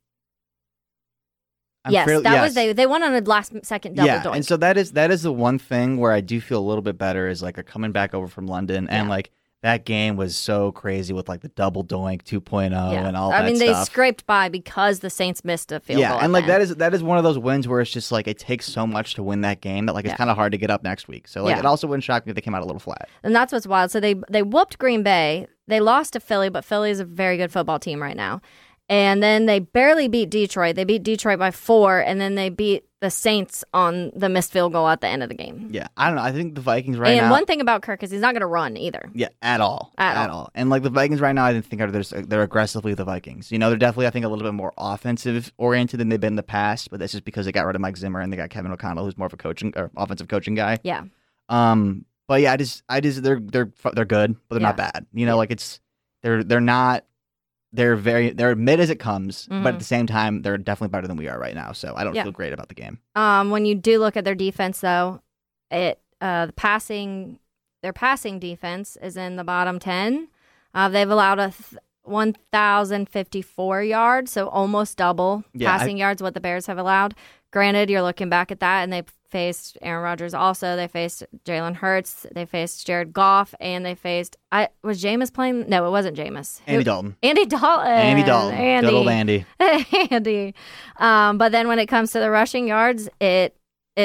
D: I'm
C: yes,
D: fairly-
C: that
D: yes.
C: was they. They won on a last second double
D: yeah,
C: doink.
D: and so that is that is the one thing where I do feel a little bit better is like they're coming back over from London, and
C: Yeah.
D: like that game was so crazy with like the double doink two point oh
C: yeah.
D: and all
C: I
D: that
C: mean, they
D: stuff.
C: scraped by because the Saints missed a field
D: yeah,
C: goal.
D: and
C: at
D: like
C: the
D: that
C: end.
D: is that is one of those wins where it's just like it takes so much to win that game that like it's
C: Yeah.
D: kind of hard to get up next week. So like
C: Yeah.
D: it also wouldn't shock me if they came out a little flat.
C: And that's what's wild. So they they whooped Green Bay. They lost to Philly, but Philly is a very good football team right now. And then they barely beat Detroit. They beat Detroit by four, and then they beat the Saints on the missed field goal at the end of the game.
D: Yeah, I don't know. I think the Vikings right
C: and
D: now.
C: one thing about Kirk is he's not going to run either.
D: Yeah, at all,
C: At all.
D: And like the Vikings right now, I think are they're, they're aggressively the Vikings. You know, they're definitely I think a little bit more offensive oriented than they've been in the past. But that's just because they got rid of Mike Zimmer and they got Kevin O'Connell, who's more of a coaching or offensive coaching guy.
C: Yeah.
D: Um, but yeah, I just, I just, they're they're they're good, but they're not
C: Yeah.
D: bad. You know,
C: Yeah.
D: like it's they're they're not. They're very they're mid as it comes,
C: Mhm.
D: but at the same time, they're definitely better than we are right now. So I don't
C: Yeah.
D: feel great about the game.
C: Um, when you do look at their defense, though, it uh, the passing their passing defense is in the bottom ten. Uh, they've allowed a th- one thousand fifty-four yards, so almost double
D: Yeah, I-
C: passing yards what the Bears have allowed. Granted, you're looking back at that, and they faced Aaron Rodgers also. They faced Jalen Hurts. They faced Jared Goff, and they faced I was Jameis playing? No, it wasn't Jameis.
D: Andy
C: Who-
D: Dalton,
C: Andy Dalton.
D: Andy Dalton,
C: Andy.
D: good old Andy.
C: Andy. Um, but then when it comes to the rushing yards, it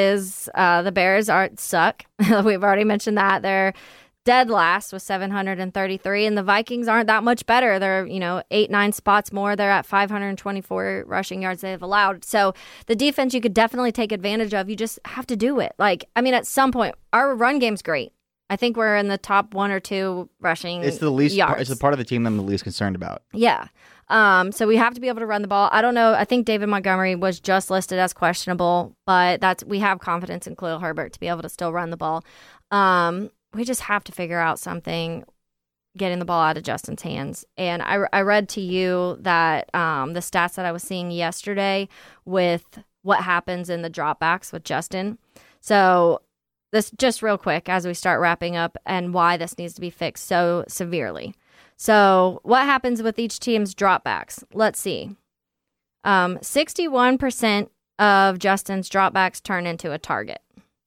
C: is uh, the Bears are suck. We've already mentioned that. They're dead last with seven hundred thirty-three, and the Vikings aren't that much better. They're, you know, eight, nine spots more. They're at five hundred twenty-four rushing yards they've allowed. So the defense you could definitely take advantage of. You just have to do it. Like, I mean, at some point, our run game's great. I think we're in the top one or two rushing
D: It's the least.
C: yards.
D: Part, it's the part of the team that I'm the least concerned about.
C: Yeah. Um, so we have to be able to run the ball. I don't know. I think David Montgomery was just listed as questionable, but that's we have confidence in Khalil Herbert to be able to still run the ball. Um, we just have to figure out something getting the ball out of Justin's hands. And I, I read to you that um, the stats that I was seeing yesterday with what happens in the dropbacks with Justin. So this just real quick as we start wrapping up and why this needs to be fixed so severely. So what happens with each team's dropbacks? Let's see. Um, sixty-one percent of Justin's dropbacks turn into a target.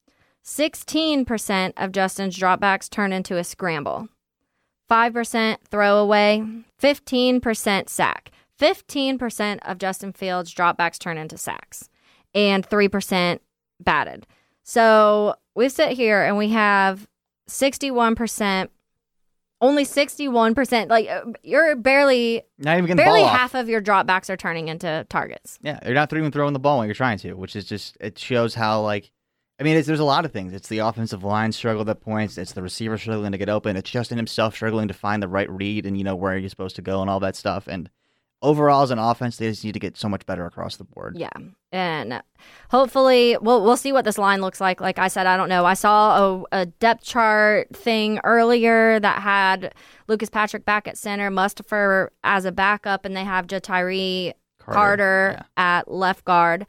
C: sixteen percent of Justin's dropbacks turn into a scramble. five percent throwaway. fifteen percent sack. fifteen percent of Justin Fields' dropbacks turn into sacks. And three percent batted. So we sit here and we have sixty-one percent, only sixty-one percent. Like, you're barely,
D: not even getting
C: barely
D: the ball
C: half
D: off.
C: of your dropbacks are turning into targets.
D: Yeah, you're not even throwing the ball when you're trying to, which is just, it shows how, like, I mean, it's, there's a lot of things. It's the offensive line struggle at points. It's the receiver struggling to get open. It's Justin himself struggling to find the right read and, you know, where he's supposed to go and all that stuff. And overall, as an offense, they just need to get so much better across the board.
C: Yeah, and hopefully we'll we'll see what this line looks like. Like I said, I don't know. I saw a, a depth chart thing earlier that had Lucas Patrick back at center, Mustipher as a backup, and they have Jatiri Carter, Carter yeah. at left guard.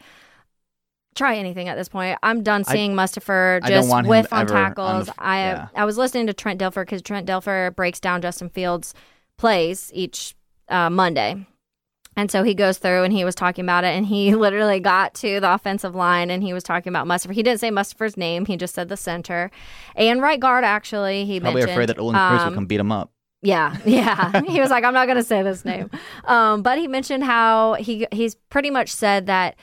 C: Try anything at this point. I'm done seeing I, Mustipher just whiff on tackles. On the, I yeah. I was listening to Trent Dilfer because Trent Dilfer breaks down Justin Fields' plays each uh, Monday. And so he goes through and he was talking about it, and he literally got to the offensive line and he was talking about Mustipher. He didn't say Mustipher's name. He just said the center. And right guard, actually, he
D: Probably
C: mentioned.
D: Probably afraid that Olin Chris
C: um,
D: would come beat him up.
C: Yeah, yeah. He was like, I'm not going to say this name. Um, but he mentioned how he he's pretty much said that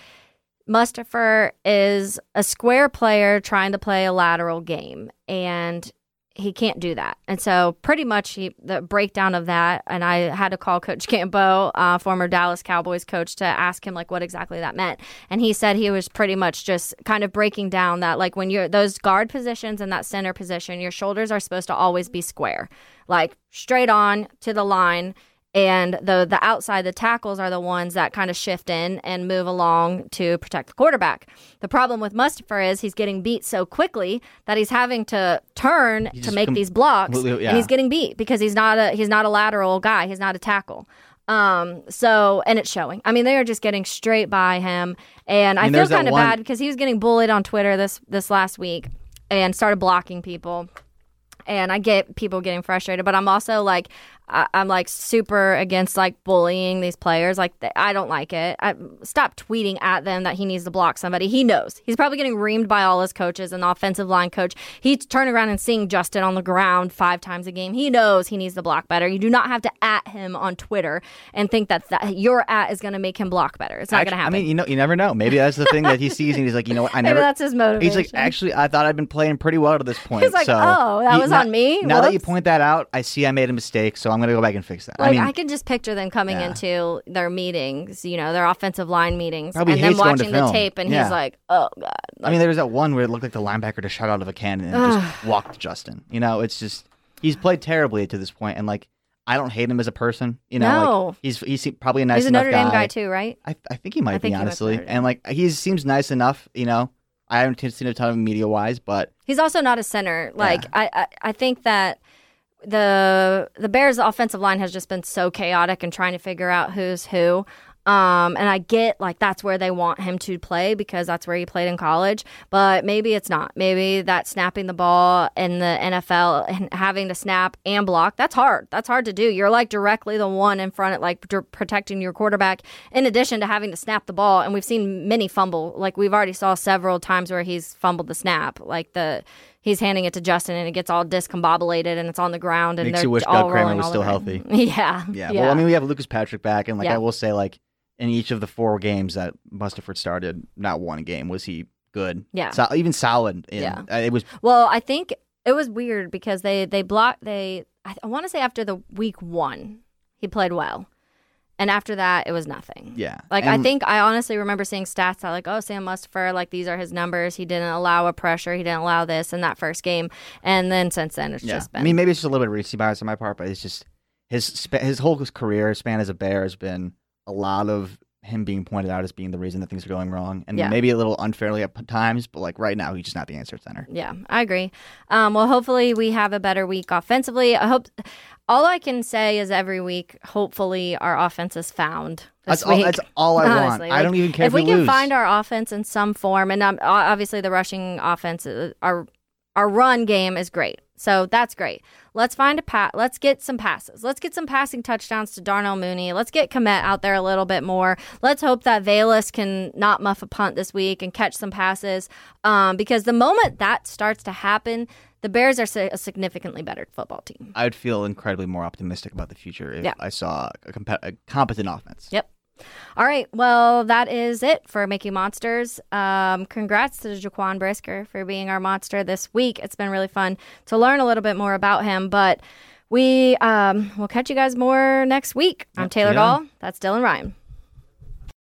C: Mustipher is a square player trying to play a lateral game, and he can't do that. And so pretty much he, the breakdown of that, and I had to call Coach Campo, uh, former Dallas Cowboys coach, to ask him like what exactly that meant. And he said he was pretty much just kind of breaking down that like when you're those guard positions and that center position, your shoulders are supposed to always be square, like straight on to the line. And the the outside, the tackles are the ones that kind of shift in and move along to protect the quarterback. The problem with Mustipher is he's getting beat so quickly that he's having to turn he to make com- these blocks, yeah. and he's getting beat because he's not a he's not a lateral guy. He's not a tackle. Um. So, and it's showing. I mean, they are just getting straight by him, and I, I mean, feel kind of bad because he was getting bullied on Twitter this this last week and started blocking people. And I get people getting frustrated, but I'm also like, I'm like super against like bullying these players. Like, I don't like it. I, stop tweeting at them that he needs to block somebody. He knows. He's probably getting reamed by all his coaches and the offensive line coach. He's turning around and seeing Justin on the ground five times a game. He knows he needs to block better. You do not have to at him on Twitter and think that, that your at is going to make him block better. It's not going to happen.
D: I mean, you know, you never know. Maybe that's the thing that he sees and he's like, you know what? I never.
C: Maybe that's his motivation.
D: He's like, actually, I thought I'd been playing pretty well to this point.
C: He's like,
D: so
C: oh, that
D: he,
C: was
D: now,
C: on me?
D: Now
C: Whoops.
D: that you point that out, I see I made a mistake, so I'm going to go back and fix that.
C: Like,
D: I mean,
C: I can just picture them coming
D: yeah.
C: into their meetings, you know, their offensive line meetings,
D: Probably
C: and then
D: hates going
C: watching
D: to
C: the
D: film.
C: tape, and
D: Yeah.
C: he's like, oh, God. Like,
D: I mean, there was that one where it looked like the linebacker just shot out of a cannon and just walked Justin. You know, it's just, he's played terribly to this point, and like, I don't hate him as a person. You know,
C: No.
D: like, he's he's probably a nice
C: he's a
D: enough
C: Notre
D: guy.
C: Dame guy, too, right?
D: I I think he might
C: I think
D: be,
C: he went to
D: honestly.
C: Notre Dame.
D: And like, he seems nice enough, you know. I haven't seen a ton of him media-wise, but
C: He's also not a center. Like, I, I, I think that the the Bears' offensive line has just been so chaotic and trying to figure out who's who. Um, and I get, like, that's where they want him to play because that's where he played in college. But maybe it's not. Maybe that snapping the ball in the N F L and having to snap and block, that's hard. That's hard to do. You're, like, directly the one in front of, like, d- protecting your quarterback in addition to having to snap the ball. And we've seen many fumble. Like, we've already saw several times where he's fumbled the snap. Like, the he's handing it to Justin and it gets all discombobulated and it's on the ground. And
D: makes
C: they're
D: you wish
C: all
D: Doug Kramer
C: rolling
D: was
C: all
D: still
C: around.
D: healthy.
C: Yeah.
D: Yeah. Well, I mean, we have Lucas Patrick back, and like
C: Yeah.
D: I will say, like in each of the four games that Mustipher started, not one game was he good.
C: Yeah.
D: So, even solid. In,
C: Yeah.
D: uh, it was.
C: Well, I think it was weird because they they blocked they I, I want to say after the week one he played well, and after that it was nothing.
D: Yeah.
C: Like I
D: And-
C: think I honestly remember seeing stats that like, oh, Sam Mustipher, like these are his numbers. He didn't allow a pressure. He didn't allow this in that first game, and then since then it's
D: Yeah.
C: just been.
D: I mean, maybe it's just a little bit of recency bias on my part, but it's just his sp- his whole career span as a Bear has been a lot of him being pointed out as being the reason that things are going wrong, and
C: Yeah.
D: maybe a little unfairly at times, but like right now he's just not the answer at center.
C: Yeah, I agree. Um, well, hopefully we have a better week offensively. I hope. All I can say is every week, hopefully our offense is found. This
D: That's all,
C: week.
D: that's all I
C: Honestly,
D: want. I
C: like,
D: don't even care if,
C: if we
D: we
C: can
D: lose.
C: find our offense in some form, and um, obviously the rushing offense, uh, our our run game is great. So that's great. Let's find a pat. Let's get some passes. Let's get some passing touchdowns to Darnell Mooney. Let's get Kmet out there a little bit more. Let's hope that Velus can not muff a punt this week and catch some passes. Um, because the moment that starts to happen, the Bears are a significantly better football team.
D: I would feel incredibly more optimistic about the future if
C: yeah.
D: I saw a, comp- a competent offense.
C: Yep. All right. Well, that is it for Making Monsters. Um, congrats to Jaquan Brisker for being our monster this week. It's been really fun to learn a little bit more about him, but we um, will catch you guys more next week. I'm Taylor
D: yeah.
C: Gall. That's Dylan Ryan.